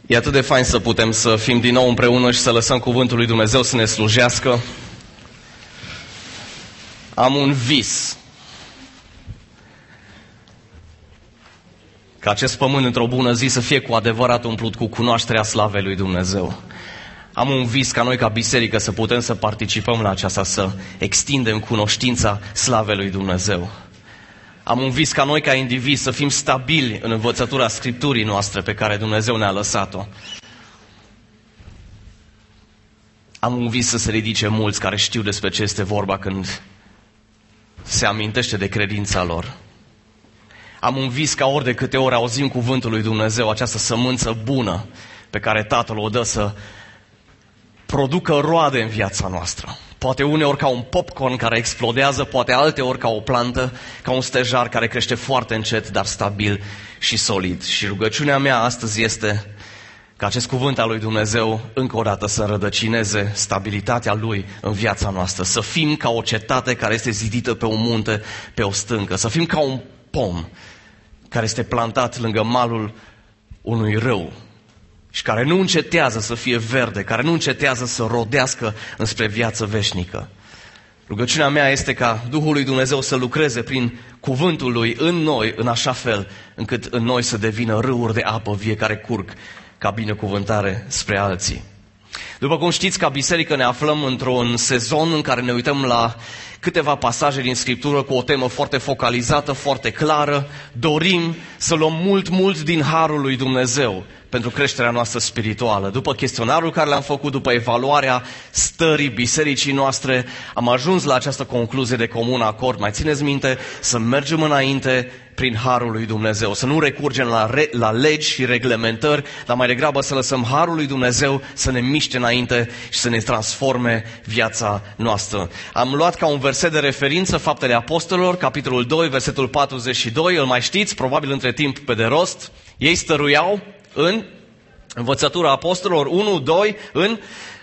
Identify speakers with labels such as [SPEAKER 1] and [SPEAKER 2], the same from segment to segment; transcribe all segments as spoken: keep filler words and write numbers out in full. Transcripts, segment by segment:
[SPEAKER 1] E atât de fain să putem să fim din nou împreună și să lăsăm cuvântul lui Dumnezeu să ne slujească. Am un vis. Ca acest pământ într-o bună zi să fie cu adevărat umplut cu cunoașterea slavei lui Dumnezeu. Am un vis ca noi, ca biserică, să putem să participăm la aceasta, să extindem cunoștința slavei lui Dumnezeu. Am un vis ca noi, ca indivizi, să fim stabili în învățătura Scripturii noastre pe care Dumnezeu ne-a lăsat-o. Am un vis să se ridice mulți care știu despre ce este vorba când se amintește de credința lor. Am un vis ca ori de câte ori auzim cuvântul lui Dumnezeu, această sămânță bună pe care Tatăl o dă să producă roade în viața noastră. Poate uneori ca un popcorn care explodează, poate alteori ca o plantă, ca un stejar care crește foarte încet, dar stabil și solid. Și rugăciunea mea astăzi este ca acest cuvânt al lui Dumnezeu încă o dată să înrădăcineze stabilitatea lui în viața noastră. Să fim ca o cetate care este zidită pe un munte, pe o stâncă. Să fim ca un pom care este plantat lângă malul unui râu și care nu încetează să fie verde, care nu încetează să rodească înspre viață veșnică. Rugăciunea mea este ca Duhul lui Dumnezeu să lucreze prin cuvântul lui în noi, în așa fel încât în noi să devină râuri de apă vie care curg ca binecuvântare spre alții. După cum știți, ca biserică ne aflăm într-un sezon în care ne uităm la câteva pasaje din Scriptură cu o temă foarte focalizată, foarte clară. Dorim să luăm mult, mult din harul lui Dumnezeu pentru creșterea noastră spirituală. După chestionarul care l-am făcut, după evaluarea stării bisericii noastre, am ajuns la această concluzie de comun acord. Mai țineți minte? Să mergem înainte prin harul lui Dumnezeu, să nu recurgem la, re, la legi și reglementări, dar mai degrabă să lăsăm harul lui Dumnezeu să ne miște înainte și să ne transforme viața noastră. Am luat ca un verset de referință Faptele Apostolilor, capitolul doi, versetul patruzeci și doi, îl mai știți, probabil între timp pe de rost. Ei stăruiau în învățătura apostolilor, unu, doi, în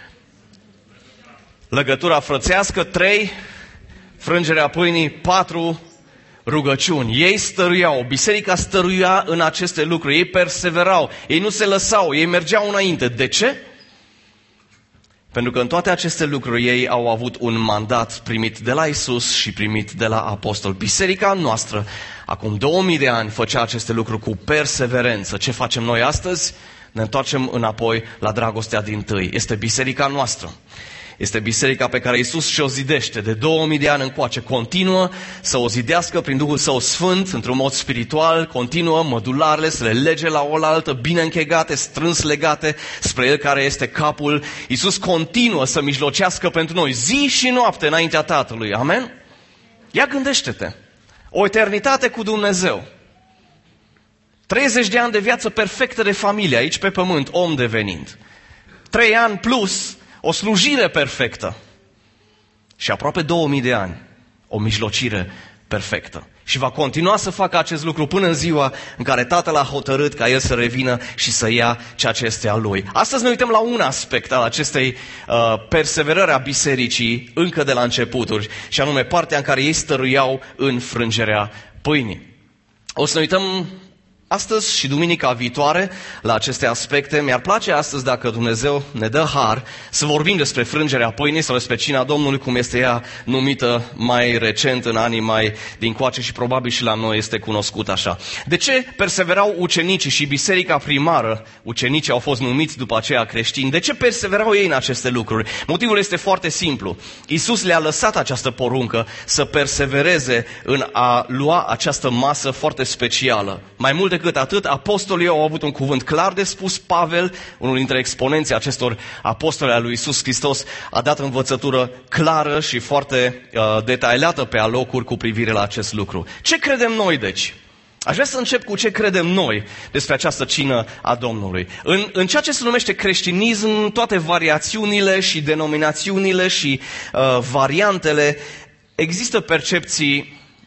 [SPEAKER 1] legătura frățească, trei, frângerea pâinii, patru, rugăciuni. Ei stăruiau, biserica stăruia în aceste lucruri, ei perseverau, ei nu se lăsau, ei mergeau înainte. De ce? Pentru că în toate aceste lucruri ei au avut un mandat primit de la Isus și primit de la apostol. Biserica noastră, acum două mii de ani, făcea aceste lucruri cu perseverență. Ce facem noi astăzi? Ne întoarcem înapoi la dragostea dintâi. Este biserica noastră. Este biserica pe care Iisus și-o zidește de două mii de ani încoace. Continuă să o zidească prin Duhul Său Sfânt, într-un mod spiritual, continuă mădularele să le lege la oaltă, bine închegate, strâns legate spre El care este capul. Iisus continuă să mijlocească pentru noi zi și noapte înaintea Tatălui. Amen? Ia gândește-te. O eternitate cu Dumnezeu. treizeci de ani de viață perfectă de familie aici pe pământ, om devenind. Trei ani plus o slujire perfectă. Și aproape două mii de ani, o mijlocire perfectă. Și va continua să facă acest lucru până în ziua în care Tatăl a hotărât ca El să revină și să ia ceea ce este al Lui. Astăzi ne uităm la un aspect al acestei uh, perseverări a bisericii încă de la începuturi, și anume partea în care ei stăruiau în frângerea pâinii. O să ne uităm astăzi și duminica viitoare la aceste aspecte. Mi-ar place astăzi, dacă Dumnezeu ne dă har, să vorbim despre frângerea pâinii sau despre cina Domnului, cum este ea numită mai recent, în anii mai dincoace, și probabil și la noi este cunoscut așa. De ce perseverau ucenicii și biserica primară? Ucenicii au fost numiți după aceea creștini. De ce perseverau ei în aceste lucruri? Motivul este foarte simplu. Iisus le-a lăsat această poruncă să persevereze în a lua această masă foarte specială. Mai mult decât atât, apostolii au avut un cuvânt clar de spus. Pavel, unul dintre exponenții acestor apostoli al lui Iisus Hristos, a dat învățătură clară și foarte uh, detaliată pe alocuri cu privire la acest lucru. Ce credem noi, deci? Aș vrea să încep cu ce credem noi despre această cină a Domnului. În, în ceea ce se numește creștinism, toate variațiunile și denominațiunile și uh, variantele, există percepții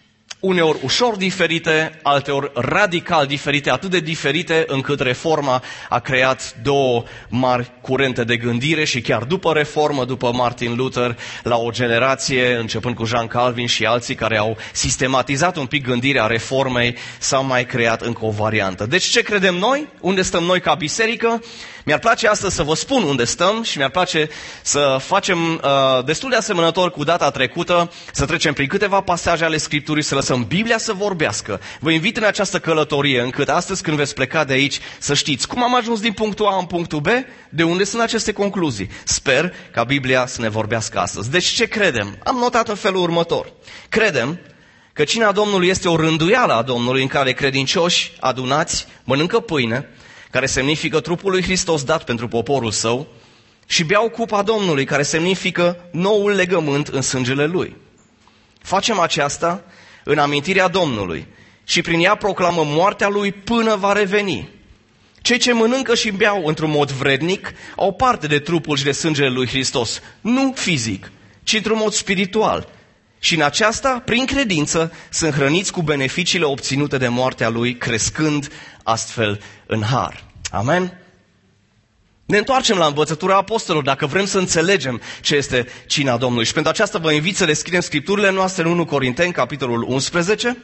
[SPEAKER 1] uneori ușor diferite, alteori radical diferite, atât de diferite încât Reforma a creat două mari curente de gândire și chiar după Reformă, după Martin Luther, la o generație, începând cu Jean Calvin și alții care au sistematizat un pic gândirea Reformei, s-a mai creat încă o variantă. Deci ce credem noi? Unde stăm noi ca biserică? Mi-ar place astăzi să vă spun unde stăm și mi-ar place să facem uh, destul de asemănător cu data trecută, să trecem prin câteva pasaje ale Scripturii, să lăsăm Biblia să vorbească. Vă invit în această călătorie, încât astăzi când veți pleca de aici să știți cum am ajuns din punctul A în punctul B, de unde sunt aceste concluzii. Sper ca Biblia să ne vorbească astăzi. Deci ce credem? Am notat în felul următor. Credem că cina Domnului este o rânduială a Domnului în care credincioși adunați mănâncă pâine, care semnifică trupul lui Hristos dat pentru poporul său, și beau cupa Domnului, care semnifică noul legământ în sângele Lui. Facem aceasta în amintirea Domnului și prin ea proclamăm moartea Lui până va reveni. Cei ce mănâncă și beau într-un mod vrednic au parte de trupul și de sângele Lui Hristos, nu fizic, ci într-un mod spiritual. Și în aceasta, prin credință, sunt hrăniți cu beneficiile obținute de moartea Lui, crescând astfel în har. Amen? Ne întoarcem la învățătura apostolilor dacă vrem să înțelegem ce este cina Domnului. Și pentru aceasta vă invit să deschidem Scripturile noastre în unu Corinteni, capitolul unsprezece.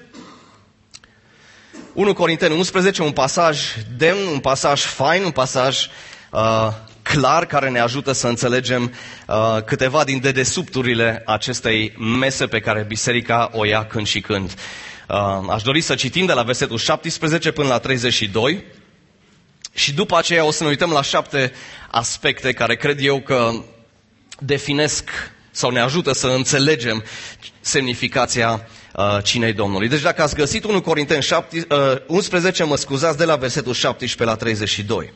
[SPEAKER 1] unu Corinteni unsprezece, un pasaj demn, un pasaj fain, un pasaj uh, clar care ne ajută să înțelegem uh, câteva din dedesubturile acestei mese pe care biserica o ia când și când. Uh, aș dori să citim de la versetul șaptesprezece până la treizeci și doi și după aceea o să ne uităm la șapte aspecte care cred eu că definesc sau ne ajută să înțelegem semnificația uh, cinei Domnului. Deci dacă ați găsit unu Corinteni unsprezece, mă scuzați, de la versetul șaptesprezece la treizeci și doi.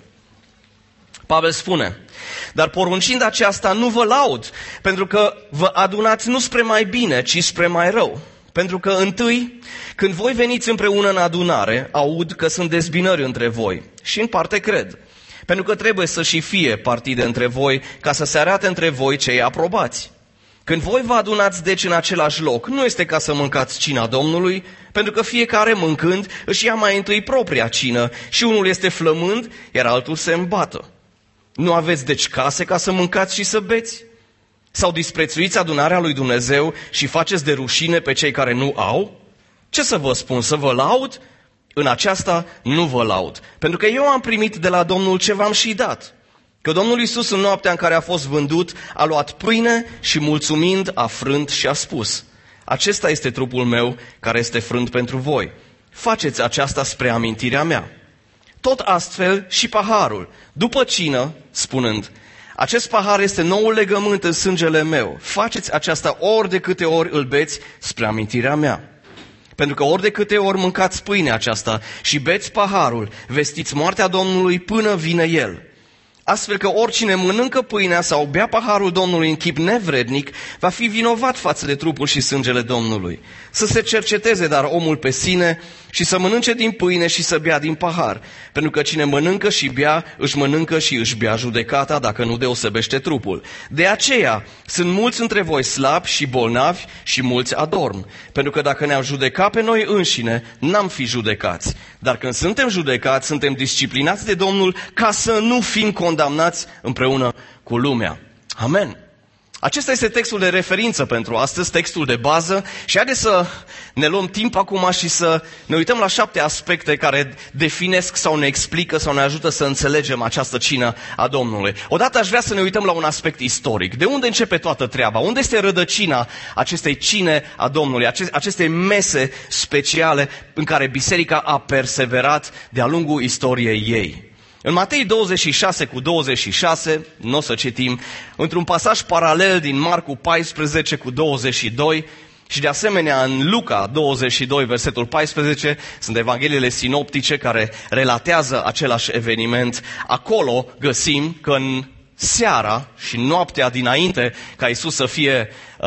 [SPEAKER 1] Pavel spune: dar poruncind aceasta nu vă laud, pentru că vă adunați nu spre mai bine, ci spre mai rău. Pentru că întâi, când voi veniți împreună în adunare, aud că sunt dezbinări între voi și în parte cred. Pentru că trebuie să și fie partide între voi, ca să se arate între voi cei aprobați. Când voi vă adunați deci în același loc, nu este ca să mâncați cina Domnului, pentru că fiecare mâncând își ia mai întâi propria cină și unul este flămând, iar altul se îmbată. Nu aveți deci case ca să mâncați și să beți? Sau disprețuiți adunarea lui Dumnezeu și faceți de rușine pe cei care nu au? Ce să vă spun, să vă laud? În aceasta nu vă laud, pentru că eu am primit de la Domnul ce v-am și dat. Că Domnul Iisus în noaptea în care a fost vândut a luat pâine și mulțumind a frânt și a spus: acesta este trupul meu care este frânt pentru voi. Faceți aceasta spre amintirea mea. Tot astfel și paharul, după cină, spunând: acest pahar este noul legământ în sângele meu. Faceți aceasta ori de câte ori îl beți spre amintirea mea. Pentru că ori de câte ori mâncați pâinea aceasta și beți paharul, vestiți moartea Domnului până vine El. Astfel că oricine mănâncă pâinea sau bea paharul Domnului în chip nevrednic, va fi vinovat față de trupul și sângele Domnului. Să se cerceteze dar omul pe sine și să mănânce din pâine și să bea din pahar. Pentru că cine mănâncă și bea, își mănâncă și își bea judecata, dacă nu deosebește trupul. De aceea sunt mulți între voi slabi și bolnavi și mulți adorm. Pentru că dacă ne-am judecat pe noi înșine, n-am fi judecați. Dar când suntem judecați, suntem disciplinați de Domnul ca să nu fim condamnați împreună cu lumea. Amen. Acesta este textul de referință pentru astăzi, textul de bază, și haideți să ne luăm timp acum și să ne uităm la șapte aspecte care definesc sau ne explică sau ne ajută să înțelegem această cină a Domnului. Odată aș vrea să ne uităm la un aspect istoric. De unde începe toată treaba? Unde este rădăcina acestei cine a Domnului, acestei mese speciale în care biserica a perseverat de-a lungul istoriei ei? În Matei douăzeci și șase cu douăzeci și șase, nu o să citim, într-un pasaj paralel din Marcu paisprezece cu douăzeci și doi și de asemenea în Luca douăzeci și doi, versetul paisprezece, sunt evangheliile sinoptice care relatează același eveniment. Acolo găsim că în seara și noaptea dinainte ca Iisus să fie uh,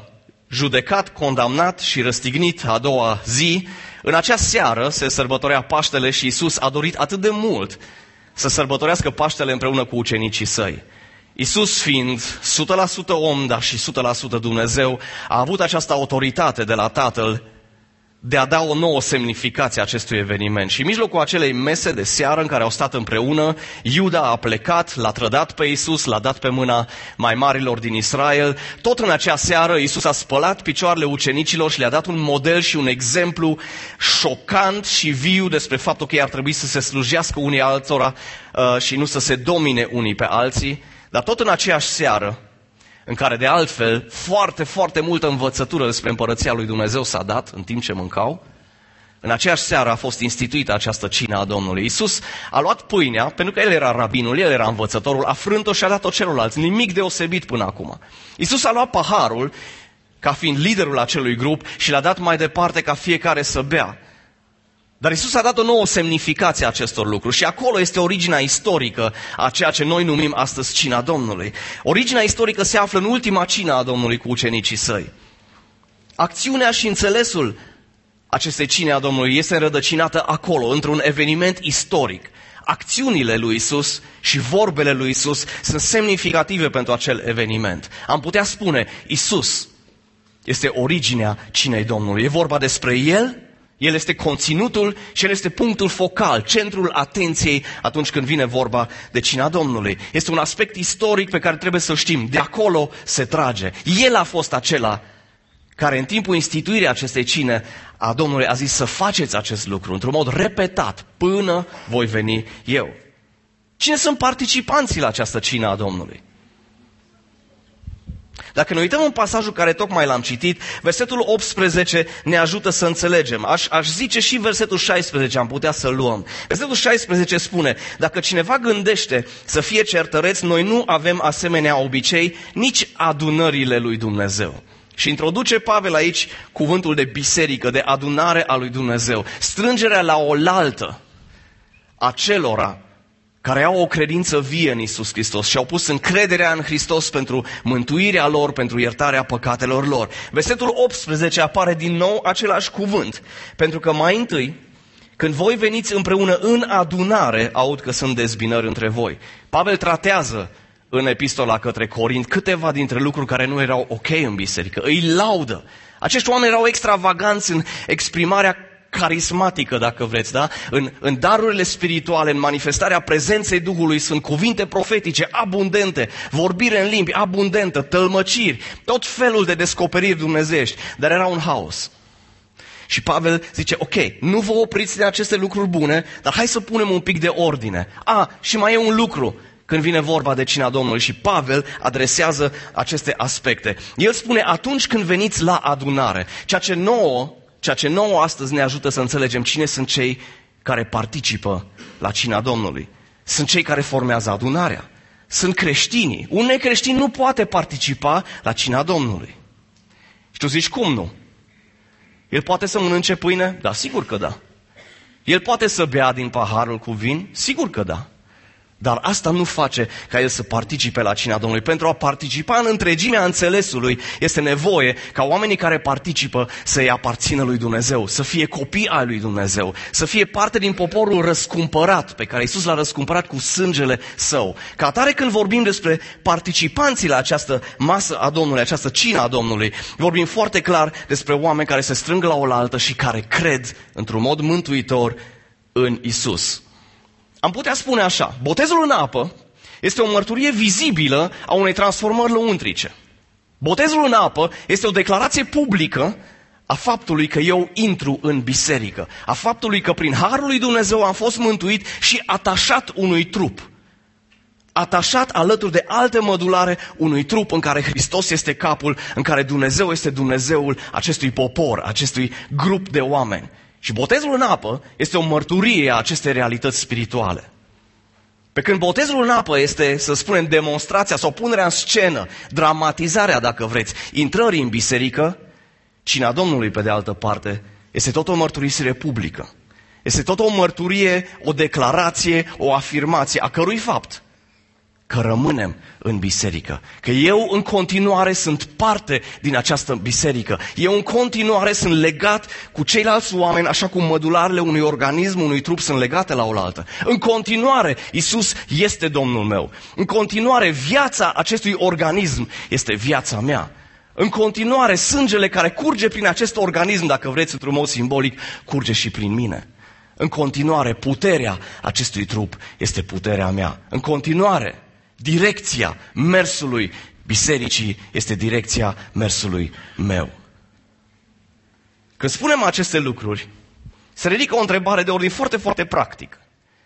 [SPEAKER 1] judecat, condamnat și răstignit a doua zi, în acea seară se sărbătorea Paștele și Iisus a dorit atât de mult să sărbătorească Paștele împreună cu ucenicii săi. Iisus fiind o sută la sută om, dar și o sută la sută Dumnezeu, a avut această autoritate de la Tatăl de a da o nouă semnificație acestui eveniment. Și în mijlocul acelei mese de seară în care au stat împreună, Iuda a plecat, l-a trădat pe Iisus, l-a dat pe mâna mai marilor din Israel. Tot în acea seară Iisus a spălat picioarele ucenicilor și le-a dat un model și un exemplu șocant și viu despre faptul că ei ar trebui să se slujească unii altora uh, și nu să se domine unii pe alții. Dar tot în aceeași seară, în care de altfel foarte, foarte multă învățătură despre Împărăția lui Dumnezeu s-a dat în timp ce mâncau, în aceeași seară a fost instituită această cină a Domnului. Iisus a luat pâinea, pentru că El era rabinul, El era învățătorul, a frânt-o și a dat-o celorlalți, nimic deosebit până acum. Iisus a luat paharul, ca fiind liderul acelui grup, și l-a dat mai departe ca fiecare să bea. Dar Iisus a dat o nouă semnificație acestor lucruri și acolo este originea istorică a ceea ce noi numim astăzi cina Domnului. Originea istorică se află în ultima cină a Domnului cu ucenicii săi. Acțiunea și înțelesul acestei cine a Domnului este înrădăcinată acolo, într-un eveniment istoric. Acțiunile lui Iisus și vorbele lui Iisus sunt semnificative pentru acel eveniment. Am putea spune, Iisus este originea cinei Domnului. E vorba despre El. El este conținutul și El este punctul focal, centrul atenției atunci când vine vorba de cina Domnului. Este un aspect istoric pe care trebuie să-l știm. De acolo se trage. El a fost acela care în timpul instituirii acestei cine a Domnului a zis să faceți acest lucru într-un mod repetat până voi veni eu. Cine sunt participanții la această cină a Domnului? Dacă ne uităm în pasajul care tocmai l-am citit, versetul optsprezece ne ajută să înțelegem. Aș, aș zice și versetul șaisprezece, am putea să luăm. Versetul șaisprezece spune, dacă cineva gândește să fie certăreț, noi nu avem asemenea obicei, nici adunările lui Dumnezeu. Și introduce Pavel aici cuvântul de biserică, de adunare a lui Dumnezeu. Strângerea la oaltă a celora care au o credință vie în Iisus Hristos și au pus încrederea în Hristos pentru mântuirea lor, pentru iertarea păcatelor lor. Versetul optsprezece apare din nou același cuvânt, pentru că mai întâi, când voi veniți împreună în adunare, aud că sunt dezbinări între voi. Pavel tratează în epistola către Corint câteva dintre lucruri care nu erau ok în biserică. Îi laudă. Acești oameni erau extravaganți în exprimarea carismatică, dacă vreți, da? În, în darurile spirituale, în manifestarea prezenței Duhului, sunt cuvinte profetice abundente, vorbire în limbi abundentă, tălmăciri, tot felul de descoperiri dumnezeiești, dar era un haos. Și Pavel zice, ok, nu vă opriți de aceste lucruri bune, dar hai să punem un pic de ordine. A, și mai e un lucru când vine vorba de cina Domnului și Pavel adresează aceste aspecte. El spune, atunci când veniți la adunare, ceea ce nouă Ceea ce nouă astăzi ne ajută să înțelegem cine sunt cei care participă la cina Domnului. Sunt cei care formează adunarea. Sunt creștinii. Un necreștin nu poate participa la cina Domnului. Și tu zici, cum nu? El poate să mănânce pâine? Da, sigur că da. El poate să bea din paharul cu vin? Sigur că da. Dar asta nu face ca el să participe la cina Domnului. Pentru a participa în întregimea înțelesului este nevoie ca oamenii care participă să-i aparțină lui Dumnezeu, să fie copii ai lui Dumnezeu, să fie parte din poporul răscumpărat, pe care Iisus l-a răscumpărat cu sângele său. Ca atare când vorbim despre participanții la această masă a Domnului, această cină a Domnului, vorbim foarte clar despre oameni care se strâng la oaltă și care cred într-un mod mântuitor în Iisus. Am putea spune așa, botezul în apă este o mărturie vizibilă a unei transformări lăuntrice. Botezul în apă este o declarație publică a faptului că eu intru în biserică, a faptului că prin harul lui Dumnezeu am fost mântuit și atașat unui trup. Atașat alături de alte mădulare unui trup în care Hristos este capul, în care Dumnezeu este Dumnezeul acestui popor, acestui grup de oameni. Și botezul în apă este o mărturie a acestei realități spirituale. Pe când botezul în apă este, să spunem, demonstrația sau punerea în scenă, dramatizarea, dacă vreți, intrării în biserică, cina Domnului, pe de altă parte, este tot o mărturisire publică. Este tot o mărturie, o declarație, o afirmație, a cărui fapt? Că rămânem în biserică. Că eu în continuare sunt parte din această biserică. Eu în continuare sunt legat cu ceilalți oameni, așa cum mădularele unui organism, unui trup sunt legate la oaltă. În continuare, Iisus este Domnul meu. În continuare, viața acestui organism este viața mea. În continuare, sângele care curge prin acest organism, dacă vreți, într-un mod simbolic, curge și prin mine. În continuare, puterea acestui trup este puterea mea. În continuare, direcția mersului bisericii este direcția mersului meu. Când spunem aceste lucruri, se ridică o întrebare de ordin foarte, foarte practic.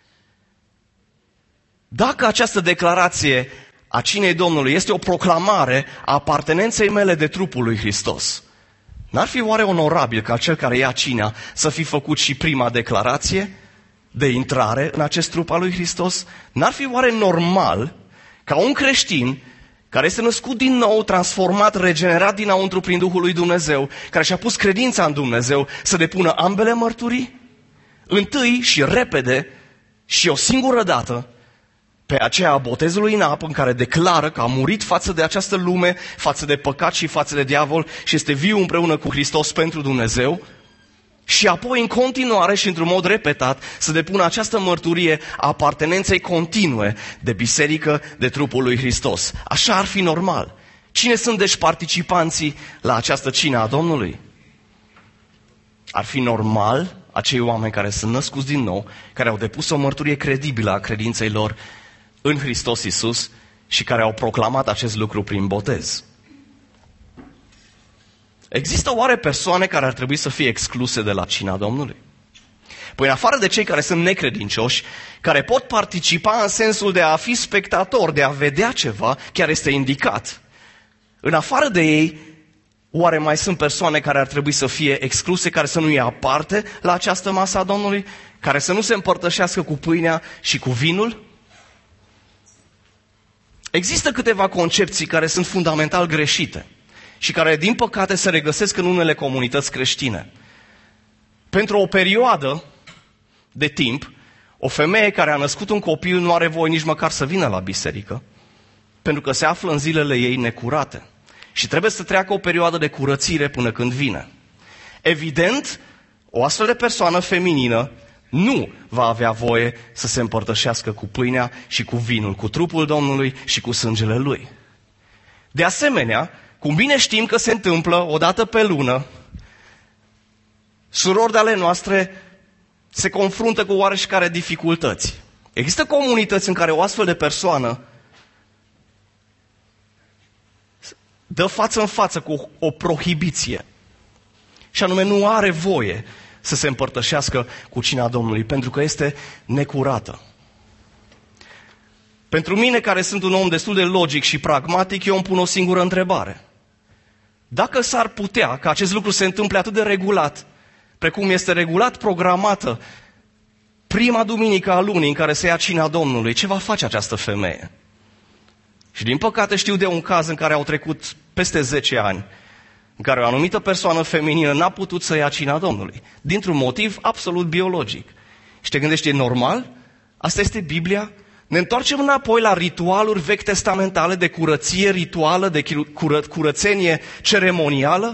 [SPEAKER 1] Dacă această declarație a cinei Domnului este o proclamare a apartenenței mele de trupul lui Hristos, n-ar fi oare onorabil ca cel care ia cina să fi făcut și prima declarație de intrare în acest trup al lui Hristos? N-ar fi oare normal ca un creștin care este născut din nou, transformat, regenerat dinăuntru prin Duhul lui Dumnezeu, care și-a pus credința în Dumnezeu, să depună ambele mărturii? Întâi și repede și o singură dată pe aceea a botezului în apă, în care declară că a murit față de această lume, față de păcat și față de diavol și este viu împreună cu Hristos pentru Dumnezeu, și apoi în continuare și într-un mod repetat să depună această mărturie a apartenenței continue de biserică, de trupul lui Hristos. Așa ar fi normal. Cine sunt deci participanții la această cină a Domnului? Ar fi normal acei oameni care sunt născuți din nou, care au depus o mărturie credibilă a credinței lor în Hristos Iisus și care au proclamat acest lucru prin botez. Există oare persoane care ar trebui să fie excluse de la cina Domnului? Păi în afară de cei care sunt necredincioși, care pot participa în sensul de a fi spectator, de a vedea ceva, chiar este indicat. În afară de ei, oare mai sunt persoane care ar trebui să fie excluse, care să nu ia parte la această masă a Domnului? Care să nu se împărtășească cu pâinea și cu vinul? Există câteva concepții care sunt fundamental greșite și care, din păcate, se regăsesc în unele comunități creștine. Pentru o perioadă de timp, o femeie care a născut un copil nu are voie nici măcar să vină la biserică, pentru că se află în zilele ei necurate și trebuie să treacă o perioadă de curățire până când vine. Evident, o astfel de persoană feminină nu va avea voie să se împărtășească cu pâinea și cu vinul, cu trupul Domnului și cu sângele Lui. De asemenea, cum bine știm că se întâmplă o dată pe lună, surori de ale noastre se confruntă cu oareșcare dificultăți. Există comunități în care o astfel de persoană dă față în față cu o prohibiție. Și anume nu are voie să se împărtășească cu cina Domnului, pentru că este necurată. Pentru mine, care sunt un om destul de logic și pragmatic, eu îmi pun o singură întrebare. Dacă s-ar putea ca acest lucru se întâmple atât de regulat, precum este regulat programată prima duminică a lunii în care se ia cina Domnului, ce va face această femeie? Și din păcate știu de un caz în care au trecut peste zece ani, în care o anumită persoană feminină n-a putut să ia cina Domnului, dintr-un motiv absolut biologic. Și te gândești, e normal? Asta este Biblia? Ne întoarcem înapoi la ritualuri vechi testamentale de curăție rituală, de cură, curățenie ceremonială?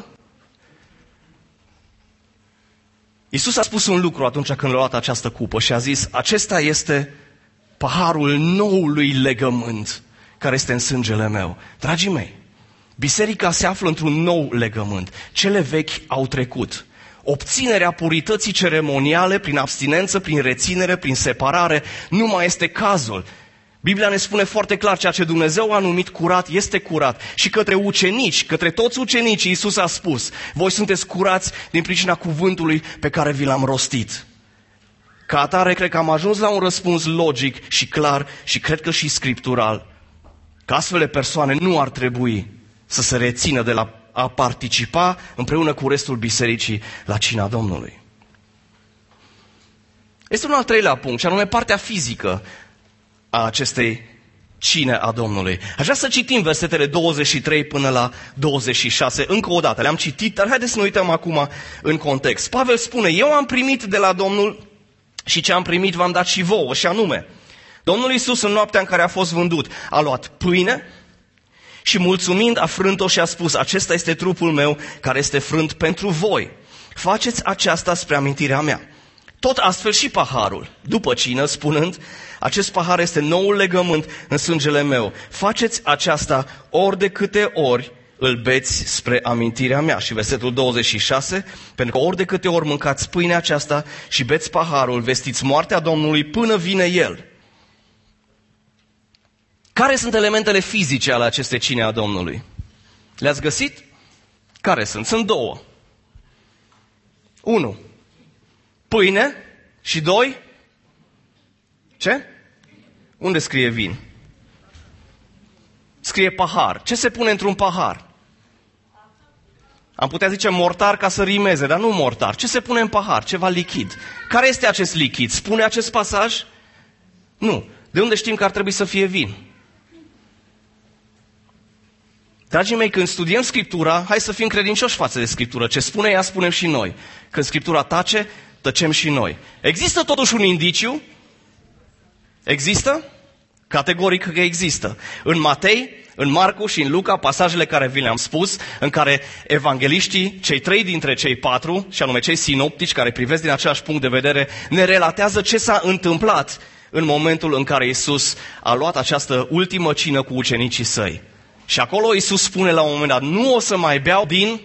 [SPEAKER 1] Iisus a spus un lucru atunci când a luat această cupă și a zis, acesta este paharul noului legământ care este în sângele meu. Dragii mei, biserica se află într-un nou legământ. Cele vechi au trecut. Obținerea purității ceremoniale prin abstinență, prin reținere, prin separare, nu mai este cazul. Biblia ne spune foarte clar, ceea ce Dumnezeu a numit curat este curat. Și către ucenici, către toți ucenicii, Iisus a spus, voi sunteți curați din pricina cuvântului pe care vi l-am rostit. Ca atare, cred că am ajuns la un răspuns logic și clar și cred că și scriptural, că astfel de persoane nu ar trebui să se rețină de la a participa împreună cu restul bisericii la cina Domnului. Este un al treilea punct, și anume partea fizică a acestei cine a Domnului. Aș vrea să citim versetele douăzeci și trei până la douăzeci și șase. Încă o dată, le-am citit, dar haideți să ne uităm acum în context. Pavel spune, eu am primit de la Domnul și ce am primit v-am dat și vouă, și anume, Domnul Iisus în noaptea în care a fost vândut a luat pâine și mulțumind a frânt-o și a spus, acesta este trupul meu care este frânt pentru voi. Faceți aceasta spre amintirea mea. Tot astfel și paharul, după cină, spunând, acest pahar este noul legământ în sângele meu. Faceți aceasta ori de câte ori îl beți spre amintirea mea. Și versetul douăzeci și șase, pentru că ori de câte ori mâncați pâinea aceasta și beți paharul, vestiți moartea Domnului până vine El. Care sunt elementele fizice ale acestei cine a Domnului? Le-ați găsit? Care sunt? Sunt două. Unu, pâine și doi, ce? Unde scrie vin? Scrie pahar. Ce se pune într-un pahar? Am putea zice mortar ca să rimeze, dar nu mortar. Ce se pune în pahar? Ceva lichid. Care este acest lichid? Spune acest pasaj? Nu. De unde știm că ar trebui să fie vin? Dragii mei, când studiem Scriptura, hai să fim credincioși față de Scriptură. Ce spune ea, spunem și noi. Când Scriptura tace, tăcem și noi. Există totuși un indiciu? Există? Categoric că există. În Matei, în Marcu și în Luca, pasajele care vi le-am spus, în care evangeliștii, cei trei dintre cei patru, și anume cei sinoptici, care privesc din același punct de vedere, ne relatează ce s-a întâmplat în momentul în care Iisus a luat această ultimă cină cu ucenicii săi. Și acolo Iisus spune la un moment dat, nu o să mai beau din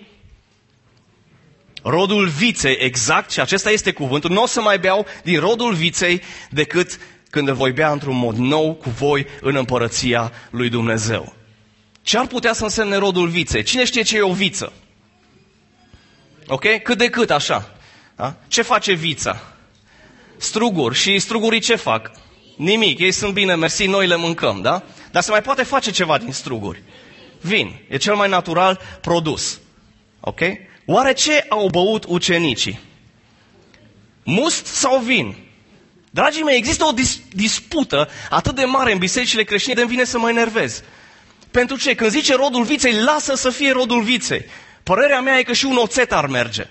[SPEAKER 1] rodul viței, exact, și acesta este cuvântul, nu o să mai beau din rodul viței decât când îl voi bea într-un mod nou cu voi în împărăția lui Dumnezeu. Ce ar putea să însemne rodul viței? Cine știe ce e o viță? Ok? Cât de cât, așa. Da? Ce face vița? Struguri. Și strugurii ce fac? Nimic. Ei sunt bine, mersi, noi le mâncăm, da? Dar se mai poate face ceva din struguri. Vin. E cel mai natural produs. Ok? Oare ce au băut ucenicii? Must sau vin? Dragii mei, există o dis- dispută atât de mare în bisericile creștine de-mi vine să mă enervez. Pentru ce? Când zice rodul viței, lasă să fie rodul viței. Părerea mea e că și un oțet ar merge.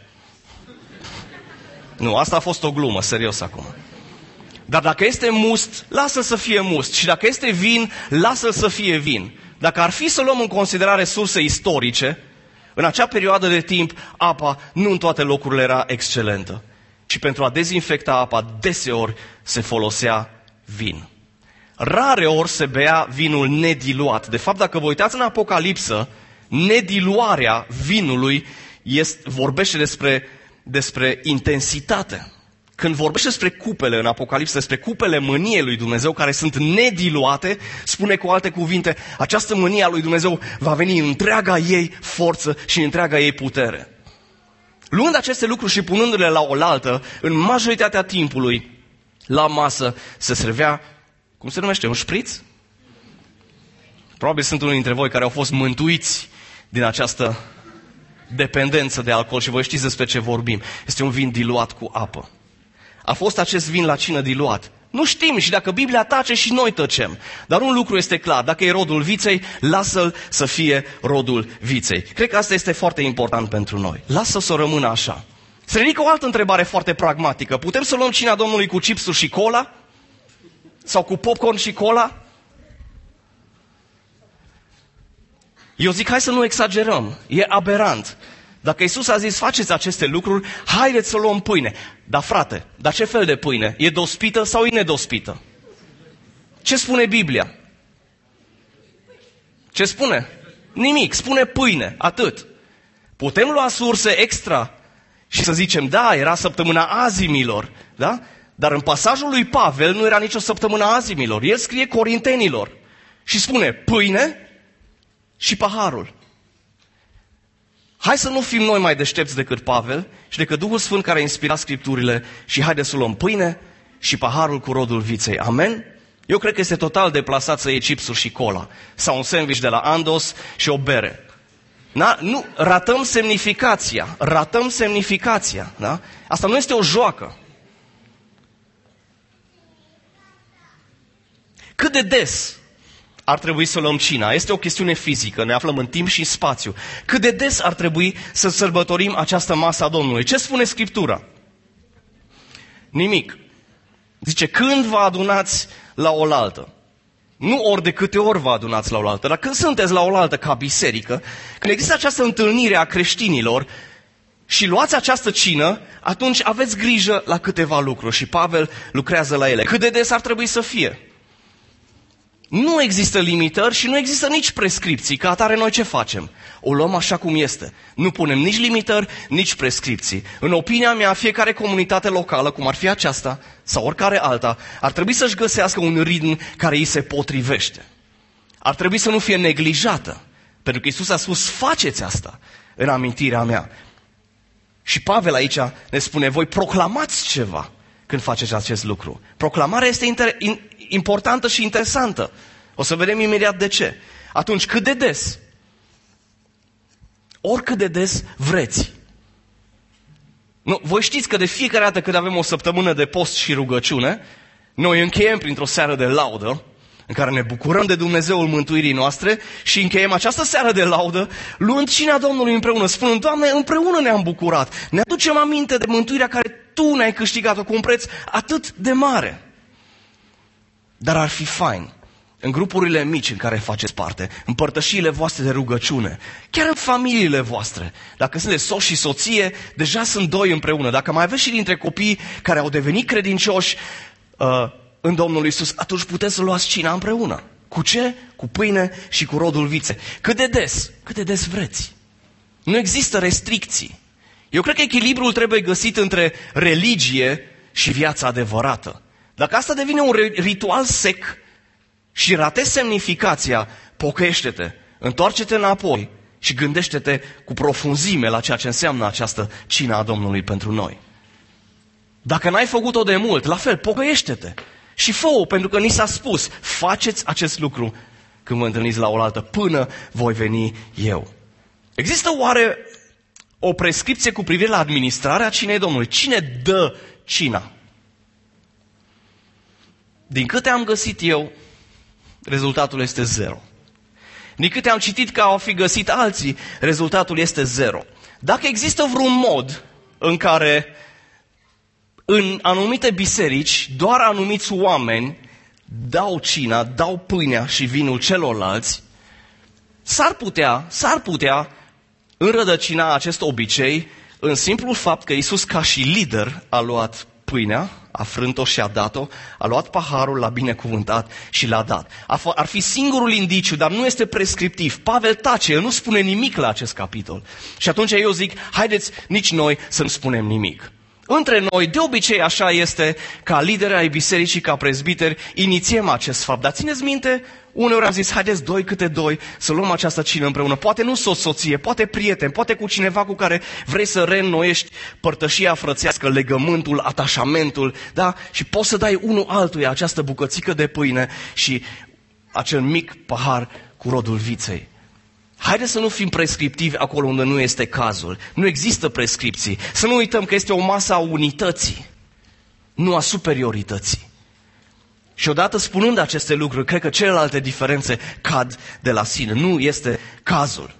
[SPEAKER 1] Nu, asta a fost o glumă, serios acum. Dar dacă este must, lasă să fie must. Și dacă este vin, lasă să fie vin. Dacă ar fi să luăm în considerare surse istorice, în acea perioadă de timp, apa nu în toate locurile era excelentă. Și pentru a dezinfecta apa, deseori se folosea vin. Rare ori se bea vinul nediluat. De fapt, dacă vă uitați în Apocalipsă, nediluarea vinului este, vorbește despre, despre intensitate. Când vorbește despre cupele în Apocalipsă, despre cupele mâniei lui Dumnezeu care sunt nediluate, spune cu alte cuvinte, această mânie a lui Dumnezeu va veni în întreaga ei forță și în întreaga ei putere. Luând aceste lucruri și punându-le la oaltă, în majoritatea timpului, la masă, se servea, cum se numește, un șpriț? Probabil sunt unii dintre voi care au fost mântuiți din această dependență de alcool și voi știți despre ce vorbim. Este un vin diluat cu apă. A fost acest vin la cină diluat. Nu știm și dacă Biblia tace și noi tăcem. Dar un lucru este clar, dacă e rodul viței, lasă-l să fie rodul viței. Cred că asta este foarte important pentru noi. Lasă să o rămână așa. Se ridică o altă întrebare foarte pragmatică. Putem să luăm cina Domnului cu chipsuri și cola? Sau cu popcorn și cola? Eu zic, hai să nu exagerăm. E aberant. Dacă Iisus a zis, faceți aceste lucruri, haideți să luăm pâine. Dar frate, dar ce fel de pâine? E dospită sau e nedospită? Ce spune Biblia? Ce spune? Nimic, spune pâine, atât. Putem lua surse extra și să zicem, da, era săptămâna azimilor, da? Dar în pasajul lui Pavel nu era nicio săptămână azimilor. El scrie Corintenilor și spune pâine și paharul. Hai să nu fim noi mai deștepți decât Pavel și decât Duhul Sfânt care a inspirat Scripturile și haide să luăm pâine și paharul cu rodul viței. Amen? Eu cred că este total deplasat să iei chipsuri și cola sau un sandwich de la Andos și o bere. Da? Nu, ratăm semnificația. Ratăm semnificația. Da? Asta nu este o joacă. Cât de des ar trebui să luăm cina? Este o chestiune fizică, ne aflăm în timp și în spațiu. Cât de des ar trebui să sărbătorim această masă a Domnului? Ce spune Scriptura? Nimic. Zice, când vă adunați la oaltă? Nu ori de câte ori vă adunați la oaltă, dar când sunteți la oaltă ca biserică, când există această întâlnire a creștinilor și luați această cină, atunci aveți grijă la câteva lucruri și Pavel lucrează la ele. Cât de des ar trebui să fie? Nu există limitări și nu există nici prescripții. Ca atare noi ce facem? O luăm așa cum este. Nu punem nici limitări, nici prescripții. În opinia mea, fiecare comunitate locală, cum ar fi aceasta sau oricare alta, ar trebui să-și găsească un ritm care îi se potrivește. Ar trebui să nu fie neglijată. Pentru că Iisus a spus, faceți asta în amintirea mea. Și Pavel aici ne spune, voi proclamați ceva când faceți acest lucru. Proclamarea este inter- importantă și interesantă. O să vedem imediat de ce. Atunci, cât de des? Oricât de des vreți. Nu, voi știți că de fiecare dată când avem o săptămână de post și rugăciune, noi încheiem printr-o seară de laudă, în care ne bucurăm de Dumnezeul mântuirii noastre și încheiem această seară de laudă luând cina Domnului împreună, spunând, Doamne, împreună ne-am bucurat, ne aducem aminte de mântuirea care Tu ne-ai câștigat-o cu un preț atât de mare. Dar ar fi fain, în grupurile mici în care faceți parte, în părtășiile voastre de rugăciune, chiar în familiile voastre, dacă sunteți soț și soție, deja sunt doi împreună, dacă mai aveți și dintre copii care au devenit credincioși, uh, în Domnul Iisus, atunci puteți să luați cina împreună. Cu ce? Cu pâine și cu rodul viței. Cât de des? Cât de des vreți. Nu există restricții. Eu cred că echilibrul trebuie găsit între religie și viața adevărată. Dacă asta devine un ritual sec și ratezi semnificația, pocăiește-te, întoarce-te înapoi și gândește-te cu profunzime la ceea ce înseamnă această cină a Domnului pentru noi. Dacă n-ai făcut-o de mult, la fel, pocăiește-te. Și fă-o, pentru că ni s-a spus, faceți acest lucru când vă întâlniți la oaltă, până voi veni eu. Există oare o prescripție cu privire la administrarea cinei Domnului? Cine dă cina? Din câte am găsit eu, rezultatul este zero. Din câte am citit că au fi găsit alții, rezultatul este zero. Dacă există vreun mod în care în anumite biserici, doar anumiți oameni dau cina, dau pâinea și vinul celorlalți, s-ar putea, s-ar putea înrădăcina acest obicei în simplul fapt că Iisus ca și lider a luat pâinea, a frânt-o și a dat-o, a luat paharul, l-a binecuvântat și l-a dat. Ar fi singurul indiciu, dar nu este prescriptiv. Pavel tace, el nu spune nimic la acest capitol. Și atunci eu zic, haideți nici noi să nu spunem nimic. Între noi, de obicei așa este, ca lideri ai bisericii, ca prezbiteri, inițiem acest fapt. Dar țineți minte, uneori am zis, haideți doi câte doi să luăm această cină împreună. Poate nu soț-soție, poate prieten, poate cu cineva cu care vrei să reînnoiești părtășia frățească, legământul, atașamentul, da? Și poți să dai unul altuia această bucățică de pâine și acel mic pahar cu rodul viței. Haideți să nu fim prescriptivi acolo unde nu este cazul. Nu există prescripții. Să nu uităm că este o masă a unității, nu a superiorității. Și odată spunând aceste lucruri, cred că celelalte diferențe cad de la sine. Nu este cazul.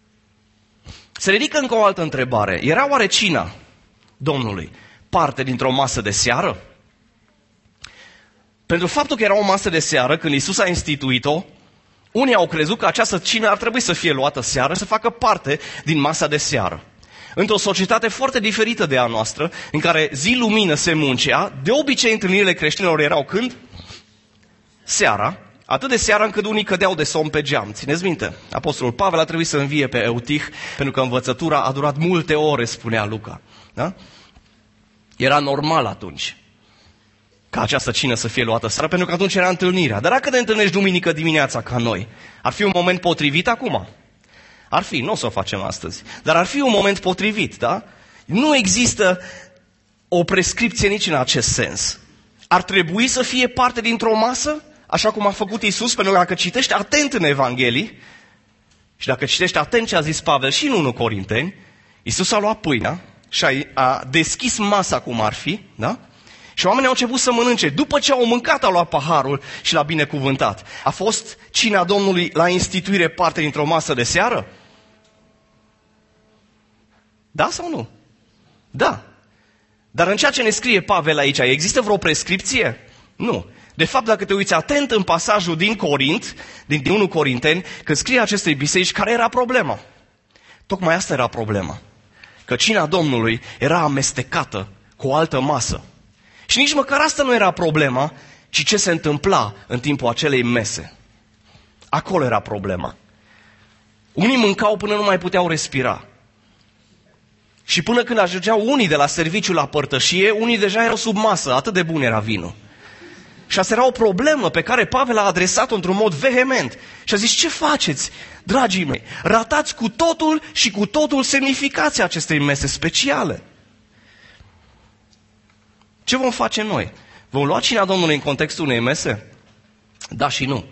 [SPEAKER 1] Se ridică încă o altă întrebare. Era oare cina Domnului parte dintr-o masă de seară? Pentru faptul că era o masă de seară, când Iisus a instituit-o, unii au crezut că această cină ar trebui să fie luată seară, să facă parte din masa de seară. Într-o societate foarte diferită de a noastră, în care zi lumină se muncea, de obicei întâlnirile creștinilor erau când? Seara. Atât de seara încât unii cădeau de somn pe geam. Țineți minte, Apostolul Pavel a trebuit să învie pe Eutih, pentru că învățătura a durat multe ore, spunea Luca. Da? Era normal atunci ca această cină să fie luată seara, pentru că atunci era întâlnirea. Dar dacă te întâlnești duminică dimineața ca noi, ar fi un moment potrivit acum? Ar fi, nu o să o facem astăzi, dar ar fi un moment potrivit, da? Nu există o prescripție nici în acest sens. Ar trebui să fie parte dintr-o masă, așa cum a făcut Iisus, pentru că dacă citești atent în Evanghelii, și dacă citești atent ce a zis Pavel și în întâi Corinteni, Iisus a luat pâinea și a, a deschis masa cum ar fi, da? Și oamenii au început să mănânce. După ce au mâncat, au luat paharul și l-a binecuvântat. A fost cina Domnului la instituire parte dintr-o masă de seară? Da sau nu? Da. Dar în ceea ce ne scrie Pavel aici, există vreo prescripție? Nu. De fapt, dacă te uiți atent în pasajul din Corint, din întâi Corinteni, când scrie acestei biserici, care era problema? Tocmai asta era problema. Că cina Domnului era amestecată cu o altă masă. Și nici măcar asta nu era problema, ci ce se întâmpla în timpul acelei mese. Acolo era problema. Unii mâncau până nu mai puteau respira. Și până când ajungeau unii de la serviciu la părtășie, unii deja erau sub masă, atât de bun era vinul. Și asta era o problemă pe care Pavel a adresat-o într-un mod vehement. Și a zis, ce faceți, dragii mei? Ratați cu totul și cu totul semnificația acestei mese speciale. Ce vom face noi? Vom lua cina Domnului în contextul unei mese? Da și nu.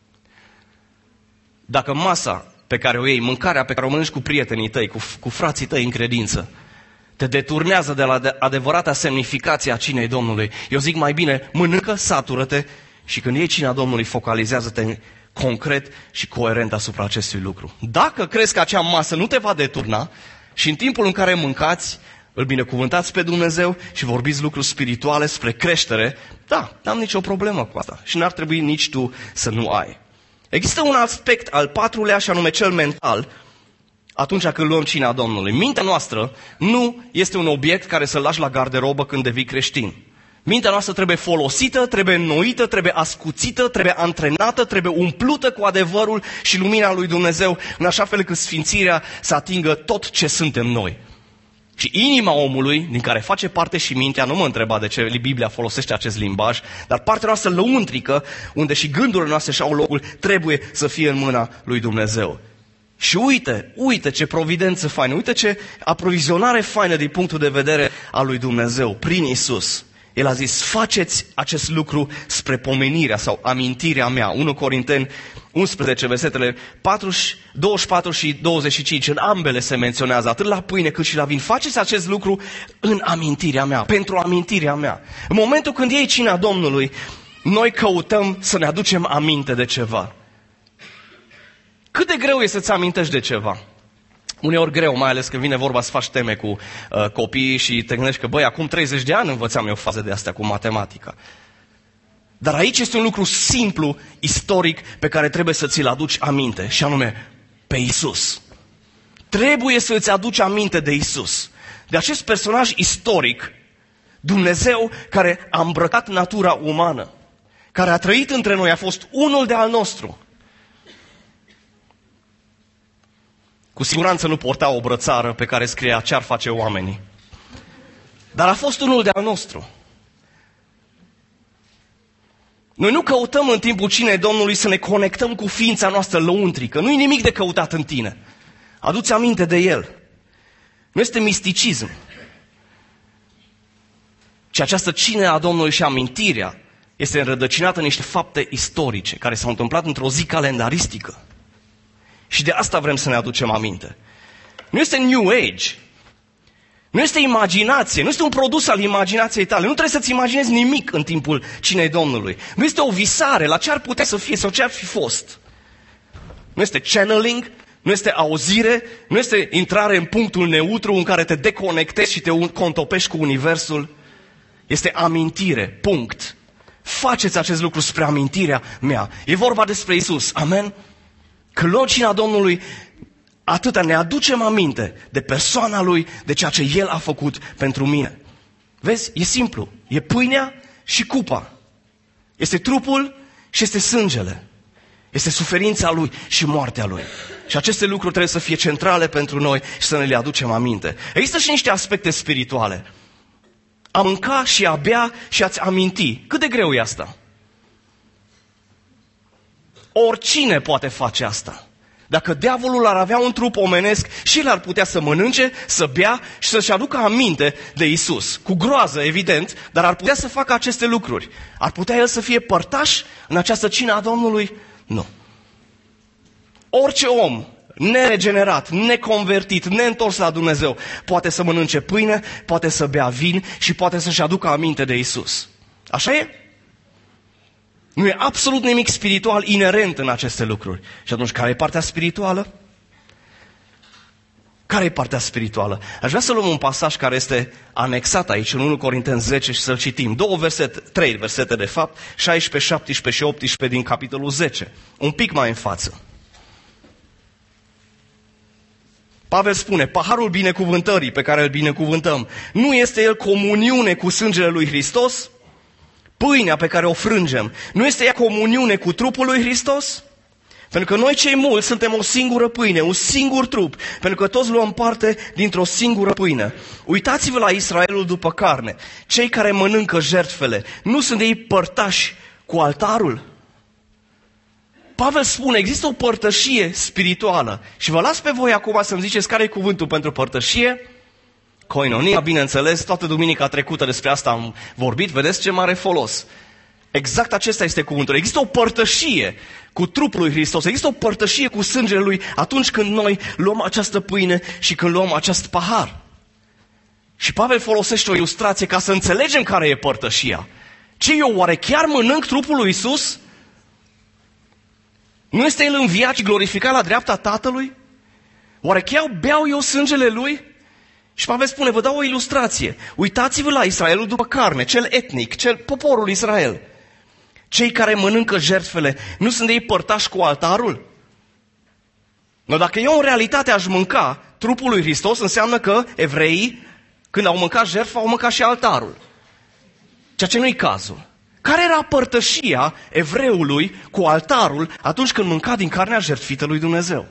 [SPEAKER 1] Dacă masa pe care o iei, mâncarea pe care o mănânci cu prietenii tăi, cu, cu frații tăi în credință, te deturnează de la de adevărata semnificație a cinei Domnului, eu zic mai bine, mănâncă, satură-te și când iei cina Domnului, focalizează-te concret și coerent asupra acestui lucru. Dacă crezi că acea masă nu te va deturna și în timpul în care mâncați, îl binecuvântați pe Dumnezeu și vorbiți lucruri spirituale spre creștere, da, n-am nicio problemă cu asta și n-ar trebui nici tu să nu ai. Există un aspect al patrulea și anume cel mental atunci când luăm cina Domnului. Mintea noastră nu este un obiect care să-l lași la garderobă când devii creștin. Mintea noastră trebuie folosită, trebuie înnoită, trebuie ascuțită, trebuie antrenată, trebuie umplută cu adevărul și lumina lui Dumnezeu, în așa fel încât sfințirea să atingă tot ce suntem noi. Și inima omului, din care face parte și mintea, nu mă întreba de ce Biblia folosește acest limbaj, dar partea noastră lăuntrică, unde și gândurile noastre și-au locul, trebuie să fie în mâna lui Dumnezeu. Și uite, uite ce providență faină, uite ce aprovizionare faină din punctul de vedere al lui Dumnezeu, prin Iisus. El a zis, faceți acest lucru spre pomenirea sau amintirea mea. unu Corinteni unsprezece, versetele douăzeci și patru și douăzeci și cinci, în ambele se menționează, atât la pâine cât și la vin. Faceți acest lucru în amintirea mea, pentru amintirea mea. În momentul când iei cina Domnului, noi căutăm să ne aducem aminte de ceva. Cât de greu e să-ți amintești de ceva? Uneori greu, mai ales când vine vorba să faci teme cu uh, copiii și te gândești că, băi, acum treizeci de ani învățam eu faze de astea cu matematica. Dar aici este un lucru simplu, istoric, pe care trebuie să ți-l aduci aminte, și anume pe Iisus. Trebuie să îți aduci aminte de Iisus, de acest personaj istoric, Dumnezeu care a îmbrăcat natura umană, care a trăit între noi, a fost unul de al nostru. Cu siguranță nu porta o brățară pe care scria ce-ar face oamenii. Dar a fost unul de al nostru. Noi nu căutăm în timpul cinei Domnului să ne conectăm cu ființa noastră lăuntrică. Nu e nimic de căutat în tine. Adu-ți aminte de El. Nu este misticism. Ci această cină a Domnului și amintirea este înrădăcinată în niște fapte istorice care s-au întâmplat într-o zi calendaristică. Și de asta vrem să ne aducem aminte. Nu este New Age. Nu este imaginație. Nu este un produs al imaginației tale. Nu trebuie să-ți imaginezi nimic în timpul cinei Domnului. Nu este o visare la ce ar putea să fie sau ce ar fi fost. Nu este channeling, nu este auzire, nu este intrare în punctul neutru în care te deconectezi și te contopești cu universul. Este amintire. Punct. Faceți acest lucru spre amintirea mea. E vorba despre Iisus. Amen? Când luăm cina Domnului, atâta ne aducem aminte de persoana Lui, de ceea ce El a făcut pentru mine. Vezi? E simplu. E pâinea și cupa. Este trupul și este sângele. Este suferința Lui și moartea Lui. Și aceste lucruri trebuie să fie centrale pentru noi și să ne le aducem aminte. Există și niște aspecte spirituale. A mânca și a bea și a-ți aminti. Cât de greu e asta? Oricine poate face asta. Dacă diavolul ar avea un trup omenesc, și el ar putea să mănânce, să bea și să-și aducă aminte de Isus. Cu groază, evident, dar ar putea să facă aceste lucruri. Ar putea el să fie părtaș în această cină a Domnului? Nu. Orice om neregenerat, neconvertit, neîntors la Dumnezeu, poate să mănânce pâine, poate să bea vin și poate să-și aducă aminte de Isus. Așa e? Nu e absolut nimic spiritual inerent în aceste lucruri. Și atunci, care e partea spirituală? Care e partea spirituală? Aș vrea să luăm un pasaj care este anexat aici, în unu Corinteni zece, și să-l citim. Două versete, trei versete de fapt, șaisprezece, șaptesprezece și optsprezece din capitolul zece. Un pic mai în față. Pavel spune, paharul binecuvântării pe care îl binecuvântăm, nu este el comuniune cu sângele lui Hristos? Pâinea pe care o frângem, nu este ea comuniune cu trupul lui Hristos? Pentru că noi cei mulți suntem o singură pâine, un singur trup, pentru că toți luăm parte dintr-o singură pâine. Uitați-vă la Israelul după carne. Cei care mănâncă jertfele, nu sunt ei părtași cu altarul? Pavel spune, există o părtășie spirituală. Și vă las pe voi acum să-mi ziceți care e cuvântul pentru părtășie. Koinonia, bineînțeles, toată duminica trecută despre asta am vorbit, vedeți ce mare folos. Exact acesta este cuvântul. Există o părtășie cu trupul lui Hristos, există o părtășie cu sângele lui atunci când noi luăm această pâine și când luăm acest pahar. Și Pavel folosește o ilustrație ca să înțelegem care e părtășia. Ce eu, oare chiar mănânc trupul lui Iisus? Nu este El înviat și glorificat la dreapta Tatălui? Oare chiar beau eu sângele Lui? Și Pavel spune, vă dau o ilustrație. Uitați-vă la Israelul după carne, cel etnic, cel poporul Israel. Cei care mănâncă jertfele, nu sunt ei părtași cu altarul? No, dacă eu în realitate aș mânca trupul lui Hristos, înseamnă că evreii, când au mâncat jertfa, au mâncat și altarul. Ceea ce nu-i cazul. Care era părtășia evreului cu altarul atunci când mânca din carnea jertfită lui Dumnezeu?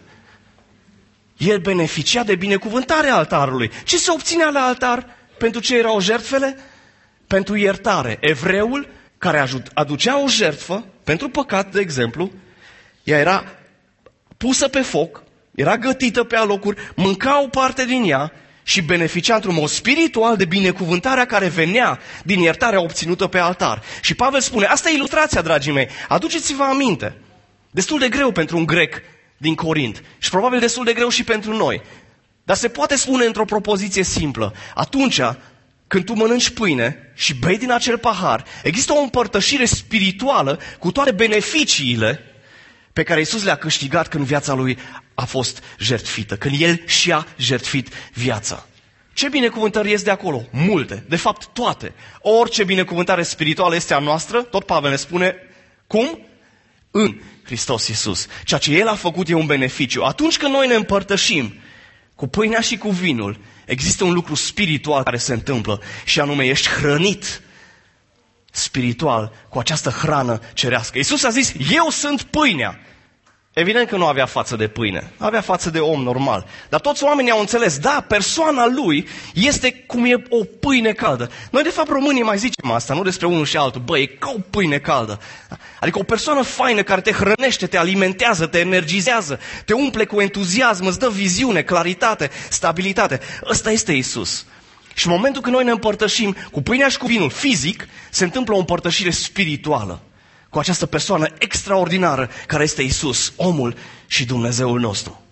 [SPEAKER 1] El beneficia de binecuvântarea altarului. Ce se obținea la altar? Pentru ce erau jertfele? Pentru iertare. Evreul care aducea o jertfă, pentru păcat, de exemplu, ea era pusă pe foc, era gătită pe alocuri, mânca o parte din ea și beneficia într-un mod spiritual de binecuvântarea care venea din iertarea obținută pe altar. Și Pavel spune, asta e ilustrația, dragii mei, aduceți-vă aminte. Destul de greu pentru un grec din Corint și probabil destul de greu și pentru noi. Dar se poate spune într-o propoziție simplă. Atunci când tu mănânci pâine și bei din acel pahar, există o împărtășire spirituală cu toate beneficiile pe care Iisus le-a câștigat când viața Lui a fost jertfită, când El și-a jertfit viața. Ce binecuvântări ies de acolo? Multe, de fapt toate. Orice binecuvântare spirituală este a noastră, tot Pavel ne spune, cum? În Hristos Iisus. Ceea ce El a făcut e un beneficiu. Atunci când noi ne împărtășim cu pâinea și cu vinul, există un lucru spiritual care se întâmplă și anume ești hrănit spiritual cu această hrană cerească. Iisus a zis, eu sunt pâinea. Evident că nu avea față de pâine, avea față de om normal. Dar toți oamenii au înțeles, da, persoana Lui este cum e o pâine caldă. Noi de fapt românii mai zicem asta, nu despre unul și altul, băi, e ca o pâine caldă. Adică o persoană faină care te hrănește, te alimentează, te energizează, te umple cu entuziasm, îți dă viziune, claritate, stabilitate. Ăsta este Iisus. Și în momentul când noi ne împărtășim cu pâinea și cu vinul fizic, se întâmplă o împărtășire spirituală cu această persoană extraordinară care este Iisus, omul și Dumnezeul nostru.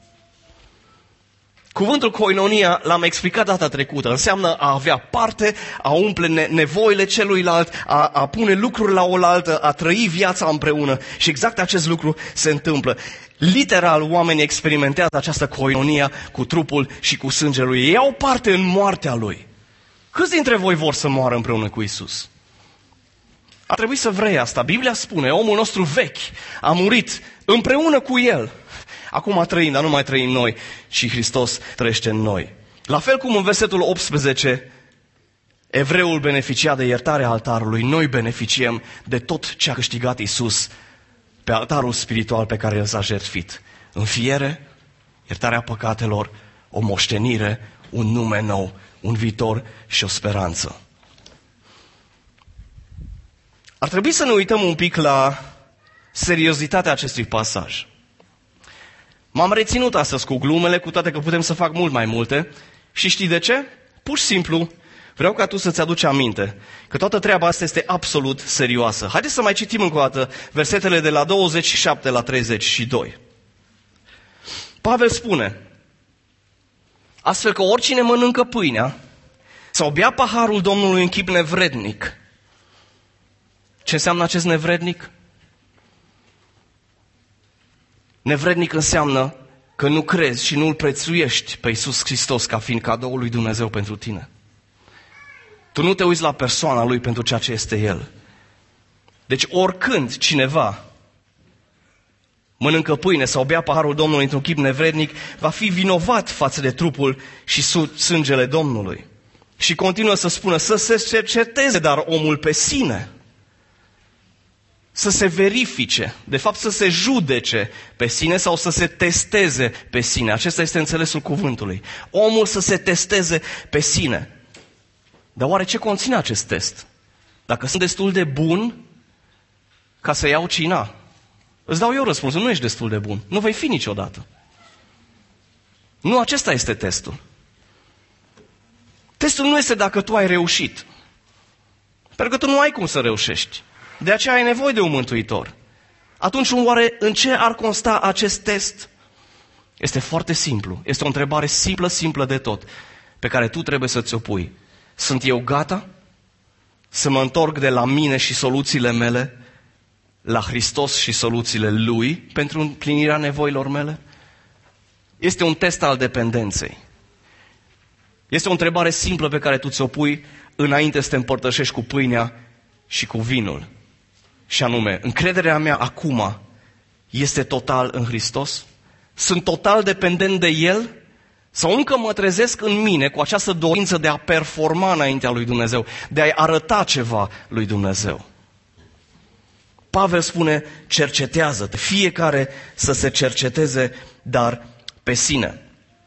[SPEAKER 1] Cuvântul koinonia l-am explicat data trecută. Înseamnă a avea parte, a umple nevoile celuilalt, a, a pune lucruri la oaltă, a trăi viața împreună. Și exact acest lucru se întâmplă. Literal, oamenii experimentează această koinonia cu trupul și cu sângele Lui. Ei au parte în moartea Lui. Câți dintre voi vor să moară împreună cu Iisus? A trebuit să vrei asta. Biblia spune, omul nostru vechi a murit împreună cu El. Acum trăim, dar nu mai trăim noi, ci Hristos trăiește în noi. La fel cum în versetul optsprezece, evreul beneficia de iertarea altarului, noi beneficiem de tot ce a câștigat Iisus pe altarul spiritual pe care El s-a jertfit. Înfiere, iertarea păcatelor, o moștenire, un nume nou, un viitor și o speranță. Ar trebui să ne uităm un pic la seriozitatea acestui pasaj. M-am reținut astăzi cu glumele, cu toate că putem să fac mult mai multe. Și știi de ce? Pur și simplu, vreau ca tu să-ți aduci aminte că toată treaba asta este absolut serioasă. Haideți să mai citim încă o dată versetele de la douăzeci și șapte la treizeci și doi. Pavel spune, astfel că oricine mănâncă pâinea sau bea paharul Domnului în chip nevrednic. Ce înseamnă acest nevrednic? Nevrednic înseamnă că nu crezi și nu îl prețuiești pe Iisus Hristos ca fiind cadoul lui Dumnezeu pentru tine. Tu nu te uiți la persoana Lui pentru ceea ce este El. Deci oricând cineva mănâncă pâine sau bea paharul Domnului într-un chip nevrednic, va fi vinovat față de trupul și sângele Domnului. Și continuă să spună, să se cerceteze dar omul pe sine. să se verifice, de fapt să se judece pe sine sau să se testeze pe sine. Acesta este înțelesul cuvântului. Omul să se testeze pe sine. Dar oare ce conține acest test? Dacă sunt destul de bun ca să iau cina, îți dau eu răspunsul, nu ești destul de bun. Nu vei fi niciodată. Nu acesta este testul. Testul nu este dacă tu ai reușit. Pentru că tu nu ai cum să reușești. De aceea ai nevoie de un mântuitor. Atunci, oare în ce ar consta acest test? Este foarte simplu. Este o întrebare simplă, simplă de tot, pe care tu trebuie să ți-o pui. Sunt eu gata să mă întorc de la mine și soluțiile mele la Hristos și soluțiile Lui pentru împlinirea nevoilor mele? Este un test al dependenței. Este o întrebare simplă pe care tu ți-o pui înainte să te împărtășești cu pâinea și cu vinul. Și anume, încrederea mea acum este total în Hristos? Sunt total dependent de El? Sau încă mă trezesc în mine cu această dorință de a performa înaintea lui Dumnezeu, de a-i arăta ceva lui Dumnezeu? Pavel spune, cercetează-te, fiecare să se cerceteze, dar pe sine.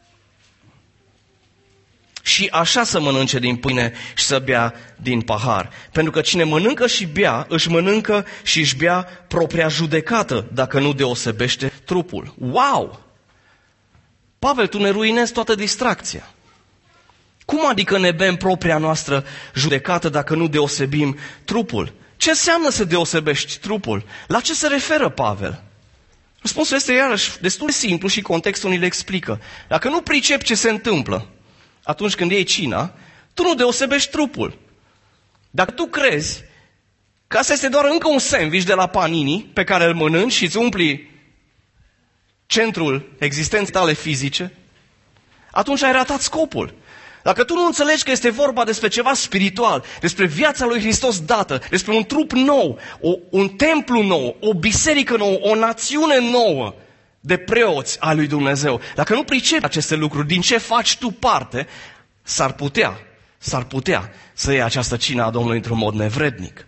[SPEAKER 1] Și așa să mănânce din pâine și să bea din pahar. Pentru că cine mănâncă și bea, își mănâncă și își bea propria judecată, dacă nu deosebește trupul. Wow! Pavel, tu ne ruinezi toată distracția. Cum adică ne bem propria noastră judecată dacă nu deosebim trupul? Ce înseamnă să deosebești trupul? La ce se referă Pavel? Răspunsul este iarăși destul de simplu și contextul ni le explică. Dacă nu pricepi ce se întâmplă atunci când iei cina, tu nu deosebești trupul. Dacă tu crezi că asta este doar încă un sandwich de la Panini pe care îl mănânci și îți umpli centrul existenței tale fizice, atunci ai ratat scopul. Dacă tu nu înțelegi că este vorba despre ceva spiritual, despre viața lui Hristos dată, despre un trup nou, o, un templu nou, o biserică nouă, o națiune nouă de preoți al lui Dumnezeu, dacă nu pricepi aceste lucruri, din ce faci tu parte, s-ar putea, s-ar putea să iei această cină a Domnului într-un mod nevrednic.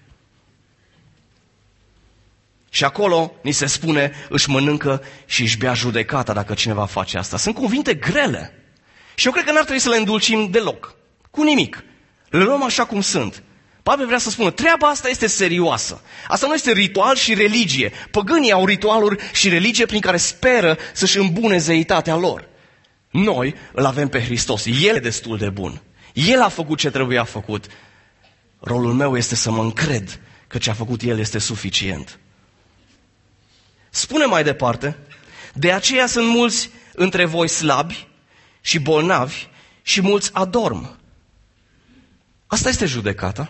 [SPEAKER 1] Și acolo ni se spune, își mănâncă și își bea judecata dacă cineva face asta. Sunt cuvinte grele. Și eu cred că n-ar trebui să le îndulcim deloc. Cu nimic. Le luăm așa cum sunt. Pavel vrea să spună, treaba asta este serioasă. Asta nu este ritual și religie. Păgânii au ritualuri și religie prin care speră să-și îmbune zeitatea lor. Noi îl avem pe Hristos. El e destul de bun. El a făcut ce trebuia făcut. Rolul meu este să mă încred că ce a făcut El este suficient. Spune mai departe, de aceea sunt mulți între voi slabi și bolnavi și mulți adorm. Asta este judecata.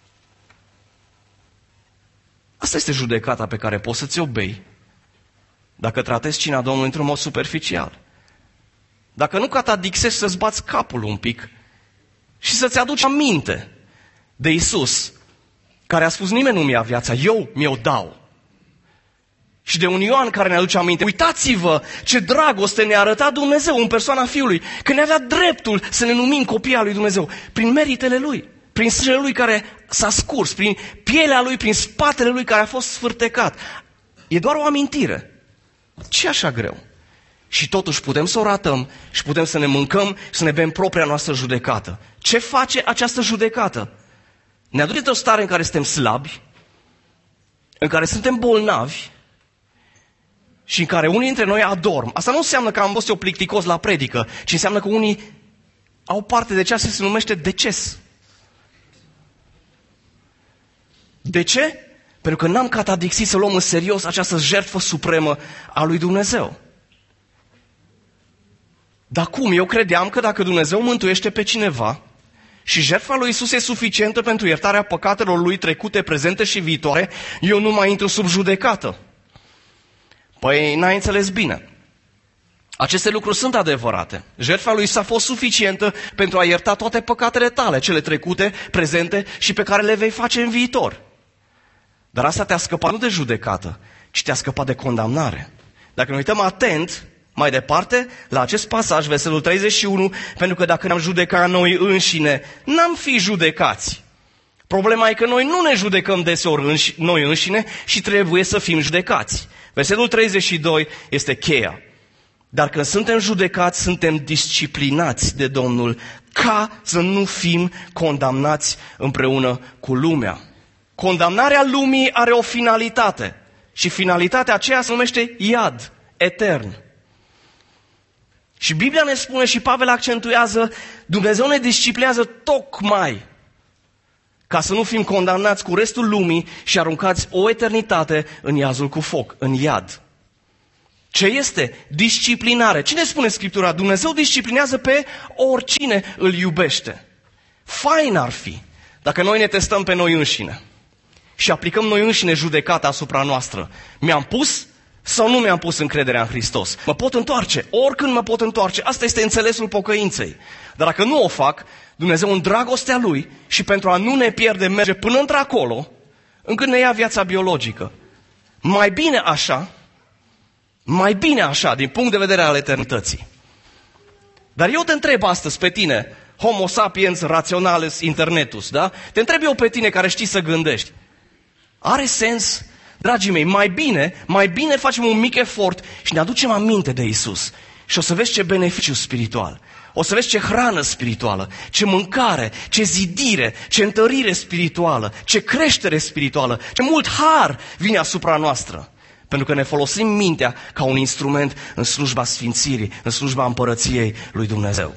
[SPEAKER 1] Asta este judecata pe care poți să ți-o bei dacă tratezi cina Domnului într-un mod superficial. Dacă nu catadixești să-ți bați capul un pic și să-ți aduci aminte de Iisus, care a spus, nimeni nu mi-a viața, eu mi-o dau. Și de un Ioan care ne aduce aminte, uitați-vă ce dragoste ne-a arătat Dumnezeu în persoana Fiului, că ne-a dat dreptul să ne numim copii al lui Dumnezeu, prin meritele Lui, prin sângele Lui care s-a scurs, prin pielea Lui, prin spatele Lui care a fost sfârtecat. E doar o amintire. Ce așa greu? Și totuși putem să o ratăm și putem să ne mâncăm și să ne bem propria noastră judecată. Ce face această judecată? Ne aduce într-o stare în care suntem slabi, în care suntem bolnavi, și în care unii dintre noi adorm. Asta nu înseamnă că am fost eu plicticos la predică, ci înseamnă că unii au parte de ceea ce se numește deces. De ce? Pentru că n-am catadixit să luăm în serios această jertfă supremă a lui Dumnezeu. Dar cum? Eu credeam că dacă Dumnezeu mântuiește pe cineva și jertfa lui Iisus e suficientă pentru iertarea păcatelor lui trecute, prezente și viitoare, eu nu mai intru sub judecată. Păi n-ai înțeles bine. Aceste lucruri sunt adevărate. Jertfa lui Iisus a fost suficientă pentru a ierta toate păcatele tale, cele trecute, prezente și pe care le vei face în viitor. Dar asta te-a scăpat nu de judecată, ci te-a scăpat de condamnare. Dacă ne uităm atent, mai departe, la acest pasaj, versetul treizeci și unu, pentru că dacă ne-am judecat noi înșine, n-am fi judecați. Problema e că noi nu ne judecăm deseori înși, noi înșine și trebuie să fim judecați. Versetul treizeci și doi este cheia. Dar când suntem judecați, suntem disciplinați de Domnul ca să nu fim condamnați împreună cu lumea. Condamnarea lumii are o finalitate și finalitatea aceea se numește iad, etern. Și Biblia ne spune și Pavel accentuează, Dumnezeu ne disciplinează tocmai ca să nu fim condamnați cu restul lumii și aruncați o eternitate în iazul cu foc, în iad. Ce este? Disciplinare. Cine spune Scriptura? Dumnezeu disciplinează pe oricine îl iubește. Fain ar fi dacă noi ne testăm pe noi înșine și aplicăm noi înșine judecata asupra noastră. Mi-am pus sau nu mi-am pus încrederea în Hristos? Mă pot întoarce, oricând mă pot întoarce. Asta este înțelesul pocăinței. Dar dacă nu o fac, Dumnezeu în dragostea Lui și pentru a nu ne pierde merge până într-acolo, încât ne ia viața biologică. Mai bine așa, mai bine așa, din punct de vedere al eternității. Dar eu te întreb astăzi pe tine, homo sapiens rationalis internetus, da? Te întreb eu pe tine care știi să gândești. Are sens? Dragii mei, mai bine, mai bine facem un mic efort și ne aducem aminte de Isus. Și o să vezi ce beneficiu spiritual. O să vezi ce hrană spirituală, ce mâncare, ce zidire, ce întărire spirituală, ce creștere spirituală, ce mult har vine asupra noastră. Pentru că ne folosim mintea ca un instrument în slujba sfințirii, în slujba împărăției lui Dumnezeu.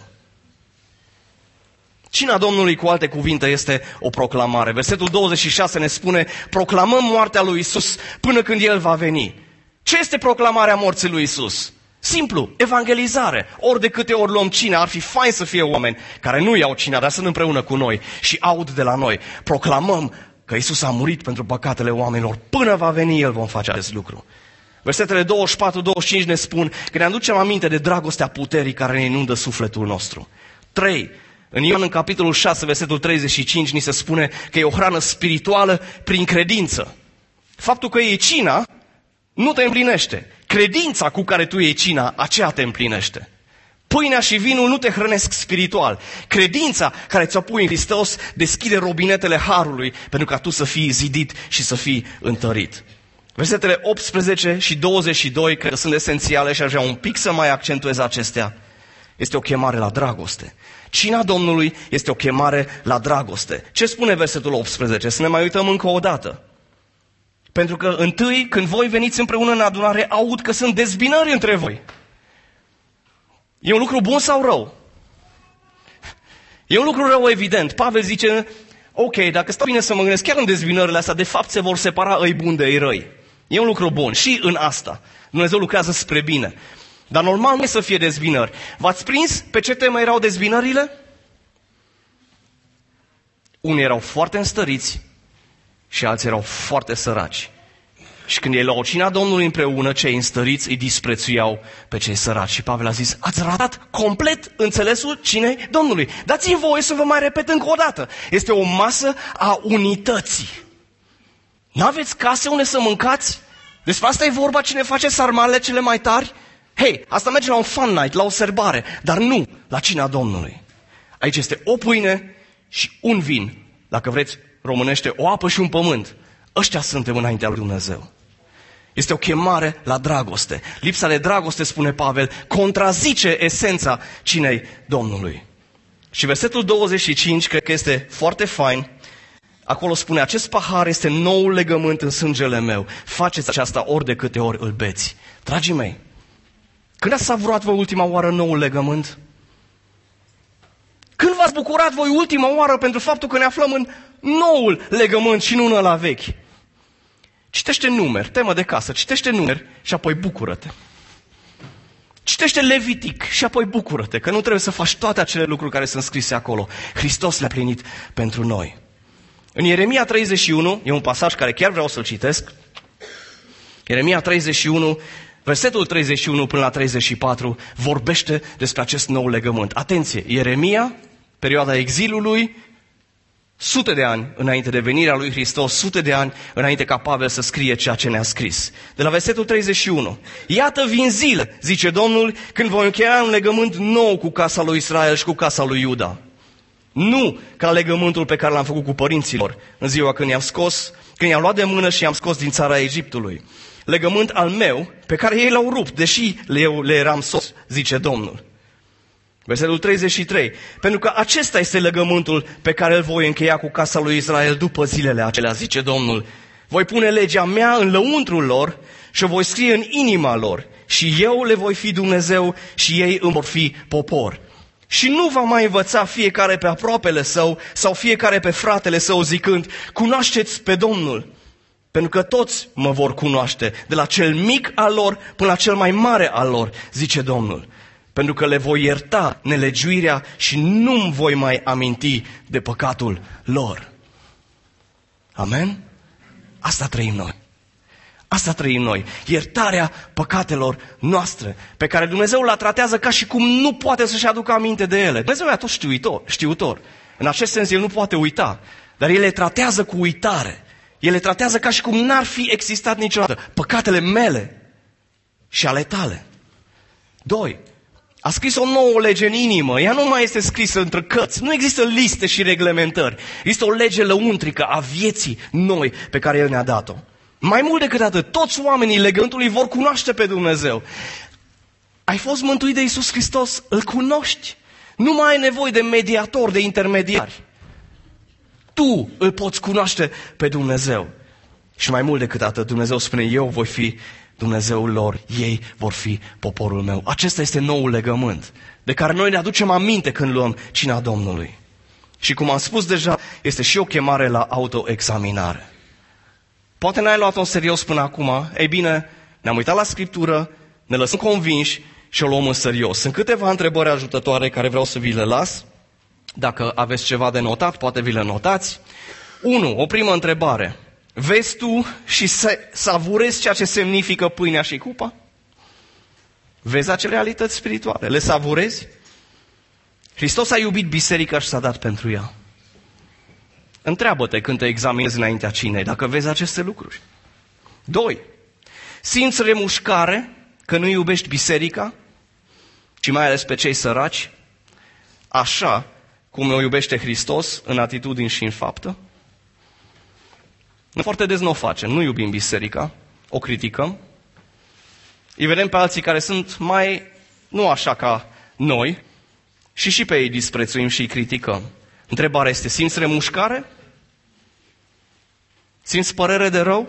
[SPEAKER 1] Cina Domnului, cu alte cuvinte, este o proclamare. Versetul douăzeci și șase ne spune, proclamăm moartea lui Isus până când El va veni. Ce este proclamarea morții lui Isus? Simplu, evangelizare. Ori de câte ori luăm cina, ar fi fain să fie oameni care nu iau cina, dar sunt împreună cu noi și aud de la noi. Proclamăm că Isus a murit pentru păcatele oamenilor. Până va veni El vom face acest lucru. Versetele douăzeci și patru douăzeci și cinci ne spun că ne aducem aminte de dragostea puterii care ne inundă sufletul nostru. trei. În Ioan, în capitolul șase, versetul treizeci și cinci, ni se spune că e o hrană spirituală prin credință. Faptul că iei cina nu te împlinește. Credința cu care tu iei cina, aceea te împlinește. Pâinea și vinul nu te hrănesc spiritual. Credința care ți-o pui în Hristos deschide robinetele harului pentru ca tu să fii zidit și să fii întărit. Versetele optsprezece și douăzeci și doi, cred că sunt esențiale și aș vrea un pic să mai accentuez acestea. Este o chemare la dragoste. Cina Domnului este o chemare la dragoste. Ce spune versetul optsprezece? Să ne mai uităm încă o dată. Pentru că întâi, când voi veniți împreună în adunare, aud că sunt dezbinări între voi. E un lucru bun sau rău? E un lucru rău, evident. Pavel zice, ok, dacă stau bine să mă gândesc, chiar în dezbinările astea, de fapt se vor separa îi buni de îi răi. E un lucru bun și în asta. Dumnezeu lucrează spre bine. Dar normal nu e să fie dezbinări. V-ați prins pe ce temă erau dezbinările? Unii erau foarte înstăriți și alții erau foarte săraci. Și când ei luau cina Domnului împreună, cei înstăriți îi disprețuiau pe cei săraci. Și Pavel a zis, ați ratat complet înțelesul cinei Domnului. Dați-mi voie să vă mai repet încă o dată. Este o masă a unității. N-aveți case unde să mâncați? Despre asta e vorba, cine face sarmalele cele mai tari? Hei, asta merge la un fun night, la o serbare, dar nu la cina Domnului. Aici este o pâine și un vin, dacă vreți românește, o apă și un pământ. Ăștia suntem înaintea lui Dumnezeu. Este o chemare la dragoste. Lipsa de dragoste, spune Pavel, contrazice esența cinei Domnului. Și versetul douăzeci și cinci, cred că este foarte fain. Acolo spune, acest pahar este noul legământ în sângele meu. Faceți aceasta ori de câte ori îl beți. Dragii mei, când ați savurat voi ultima oară noul legământ? Când v-ați bucurat voi ultima oară pentru faptul că ne aflăm în noul legământ și nu în ăla vechi? Citește Numeri, temă de casă, citește Numeri și apoi bucură-te. Citește Levitic și apoi bucură-te, că nu trebuie să faci toate acele lucruri care sunt scrise acolo. Hristos le-a plinit pentru noi. În Ieremia treizeci și unu, e un pasaj care chiar vreau să-l citesc. Ieremia treizeci și unu, versetul treizeci și unu până la treizeci și patru, vorbește despre acest nou legământ. Atenție, Ieremia, perioada exilului, sute de ani înainte de venirea lui Hristos, sute de ani înainte ca Pavel să scrie ceea ce ne-a scris. De la versetul treizeci și unu. Iată vin zile, zice Domnul, când voi încheia un legământ nou cu casa lui Israel și cu casa lui Iuda. Nu ca legământul pe care l-am făcut cu părinților în ziua când i-am scos, când i-am luat de mână și i-am scos din țara Egiptului. Legământ al meu pe care ei l-au rupt, deși eu le eram sos, zice Domnul. Versetul treizeci și trei. Pentru că acesta este legământul pe care îl voi încheia cu casa lui Israel după zilele acelea, zice Domnul. Voi pune legea mea în lăuntrul lor și o voi scrie în inima lor. Și eu le voi fi Dumnezeu și ei îmi vor fi popor. Și nu va mai învăța fiecare pe aproapele său sau fiecare pe fratele său zicând, cunoașteți pe Domnul. Pentru că toți mă vor cunoaște, de la cel mic al lor până la cel mai mare al lor, zice Domnul. Pentru că le voi ierta nelegiuirea și nu-mi voi mai aminti de păcatul lor. Amen? Asta trăim noi. Asta trăim noi. Iertarea păcatelor noastre, pe care Dumnezeu la tratează ca și cum nu poate să-și aducă aminte de ele. Dumnezeu e tot știutor, știutor. În acest sens, El nu poate uita. Dar El le tratează cu uitare. El le tratează ca și cum n-ar fi existat niciodată. Păcatele mele și ale tale. Doi. A scris o nouă lege în inimă. Ea nu mai este scrisă între cărți. Nu există liste și reglementări. Este o lege lăuntrică a vieții noi pe care El ne-a dat-o. Mai mult decât atât, toți oamenii legământului vor cunoaște pe Dumnezeu. Ai fost mântuit de Iisus Hristos, îl cunoști. Nu mai ai nevoie de mediator, de intermediari. Tu îl poți cunoaște pe Dumnezeu. Și mai mult decât atât, Dumnezeu spune, eu voi fi Dumnezeul lor, ei vor fi poporul meu. Acesta este noul legământ, de care noi ne aducem aminte când luăm cina Domnului. Și cum am spus deja, este și o chemare la autoexaminare. Poate n-ai luat-o în serios până acum. Ei bine, ne-am uitat la Scriptură, ne lăsăm convinși și o luăm în serios. Sunt câteva întrebări ajutătoare care vreau să vi le las. Dacă aveți ceva de notat, poate vi le notați. unu. O primă întrebare. Vezi tu și savurezi ceea ce semnifică pâinea și cupa? Vezi acele realități spirituale? Le savurezi? Hristos a iubit biserica și s-a dat pentru ea. Întreabă-te când te examinezi înaintea cinei, dacă vezi aceste lucruri. Doi. Simți remușcare că nu iubești biserica, ci mai ales pe cei săraci, așa cum o iubește Hristos în atitudini și în faptă? Noi foarte des nu o facem, nu iubim biserica, o criticăm. Îi vedem pe alții care sunt mai, nu așa ca noi, și și pe ei disprețuim și îi criticăm. Întrebarea este, simți remușcare? Simți părere de rău?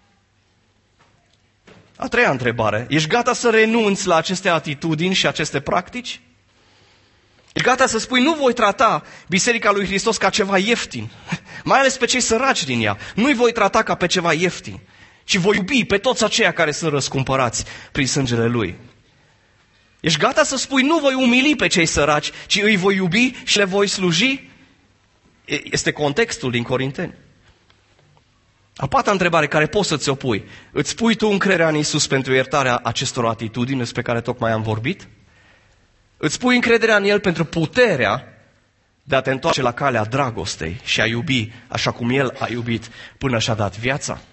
[SPEAKER 1] A treia întrebare, ești gata să renunți la aceste atitudini și aceste practici? Ești gata să spui, nu voi trata Biserica lui Hristos ca ceva ieftin, mai ales pe cei săraci din ea. Nu-i voi trata ca pe ceva ieftin, ci voi iubi pe toți aceia care sunt răscumpărați prin sângele Lui. Ești gata să spui, nu voi umili pe cei săraci, ci îi voi iubi și le voi sluji? Este contextul din Corinteni. A patra întrebare care poți să ți-o pui. Îți pui tu încrederea în Iisus pentru iertarea acestor atitudini despre care tocmai am vorbit? Îți pui încrederea în El pentru puterea de a te întoarce la calea dragostei și a iubi așa cum El a iubit până și-a dat viața?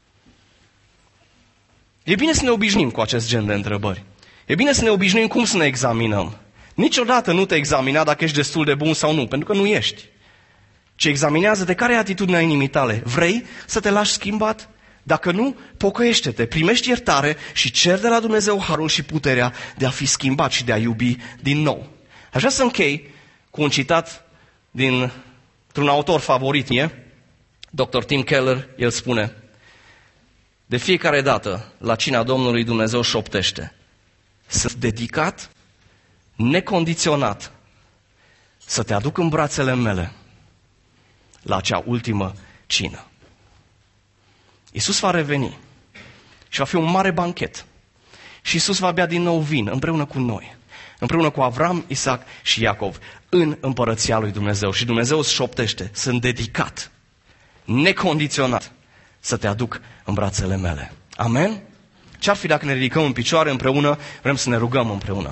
[SPEAKER 1] E bine să ne obișnuim cu acest gen de întrebări. E bine să ne obișnuim cum să ne examinăm. Niciodată nu te examina dacă ești destul de bun sau nu, pentru că nu ești. Ci examinează de care e atitudinea inimii tale. Vrei să te lași schimbat? Dacă nu, pocăiește-te, primești iertare și cer de la Dumnezeu harul și puterea de a fi schimbat și de a iubi din nou. Aș vrea să închei cu un citat dintr-un autor favorit mie, doctor Tim Keller. El spune, de fiecare dată la cina Domnului Dumnezeu șoptește, sunt dedicat, necondiționat, să te aduc în brațele mele la acea ultimă cină. Iisus va reveni și va fi un mare banchet. Și Iisus va bea din nou vin împreună cu noi, împreună cu Avram, Isaac și Iacov, în împărăția lui Dumnezeu. Și Dumnezeu îți șoptește, sunt dedicat, necondiționat, să te aduc în brațele mele. Amen? Ce-ar fi dacă ne ridicăm în picioare împreună, vrem să ne rugăm împreună?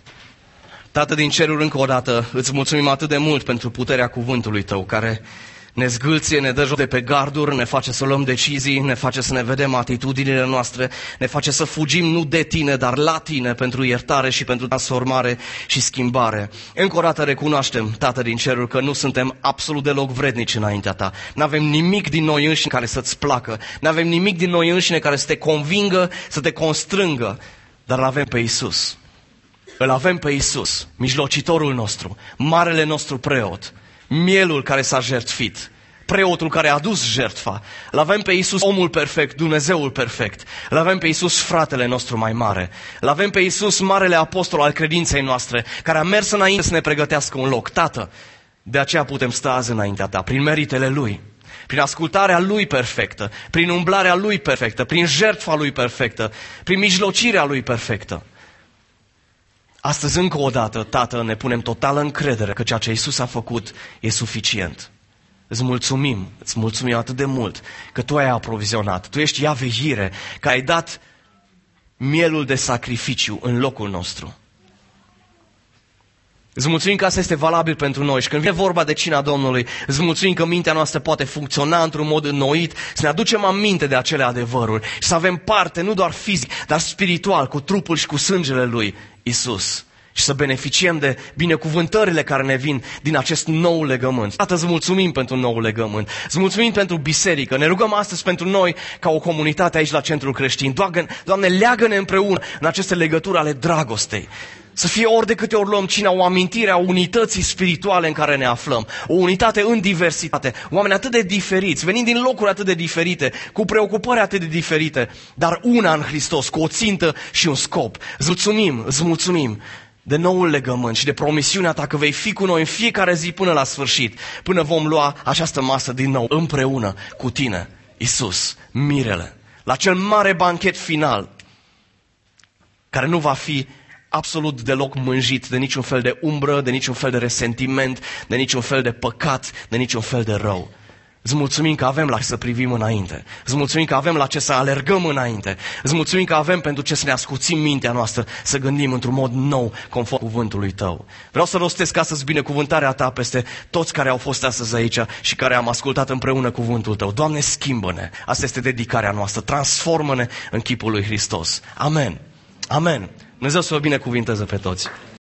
[SPEAKER 1] Tată din ceruri, încă o dată îți mulțumim atât de mult pentru puterea cuvântului Tău, care Ne zgâlție, ne dă jos de pe garduri, ne face să luăm decizii, ne face să ne vedem atitudinile noastre, ne face să fugim nu de tine, dar la tine pentru iertare și pentru transformare și schimbare. Încă o dată recunoaștem, Tată din ceruri, că nu suntem absolut deloc vrednici înaintea ta. N-avem nimic din noi înșine care să-ți placă, n-avem nimic din noi înșine care să te convingă, să te constrângă, dar l-avem pe Iisus. Îl avem pe Iisus, mijlocitorul nostru, marele nostru preot, mielul care s-a jertfit, preotul care a adus jertfa. L-avem pe Iisus, omul perfect, Dumnezeul perfect. L-avem pe Iisus, fratele nostru mai mare. L-avem pe Iisus, marele apostol al credinței noastre, care a mers înainte să ne pregătească un loc. Tată, de aceea putem sta azi înaintea ta, prin meritele Lui, prin ascultarea Lui perfectă, prin umblarea Lui perfectă, prin jertfa Lui perfectă, prin mijlocirea Lui perfectă. Astăzi, încă o dată, Tată, ne punem totală încredere că ceea ce Iisus a făcut e suficient. Îți mulțumim, îți mulțumim atât de mult că Tu ai aprovizionat, Tu ești Iahve Jire, că ai dat mielul de sacrificiu în locul nostru. Îți mulțumim că asta este valabil pentru noi și când vine vorba de cina Domnului, îți mulțumim că mintea noastră poate funcționa într-un mod înnoit, să ne aducem aminte de acele adevăruri și să avem parte, nu doar fizic, dar spiritual, cu trupul și cu sângele Lui Iisus. Și să beneficiem de binecuvântările care ne vin din acest nou legământ. Tată, îți mulțumim pentru nou legământ. Îți mulțumim pentru biserică. Ne rugăm astăzi pentru noi, ca o comunitate aici la Centrul Creștin. Doamne, Doamne, leagă-ne împreună în aceste legături ale dragostei. Să fie ori de câte ori luăm cina o amintire a unității spirituale în care ne aflăm. O unitate în diversitate. Oameni atât de diferiți, venind din locuri atât de diferite, cu preocupări atât de diferite, dar una în Hristos, cu o țintă și un scop. Îți mulțumim, îți mulțumim de noul legământ și de promisiunea ta că vei fi cu noi în fiecare zi până la sfârșit, până vom lua această masă din nou împreună cu tine, Iisus, mirele, la cel mare banchet final, care nu va fi absolut deloc mânjit de niciun fel de umbră, de niciun fel de resentiment, de niciun fel de păcat, de niciun fel de rău. Îți mulțumim că avem la ce să privim înainte. Îți mulțumim că avem la ce să alergăm înainte. Îți mulțumim că avem pentru ce să ne ascuțim mintea noastră, să gândim într-un mod nou, conform cuvântului Tău. Vreau să rostesc astăzi binecuvântarea Ta peste toți care au fost astăzi aici și care am ascultat împreună cuvântul Tău. Doamne, schimbă-ne! Asta este dedicarea noastră. Transformă-ne în chipul lui Hristos. Amen. Amen. Dumnezeu să vă binecuvinteze pe toți.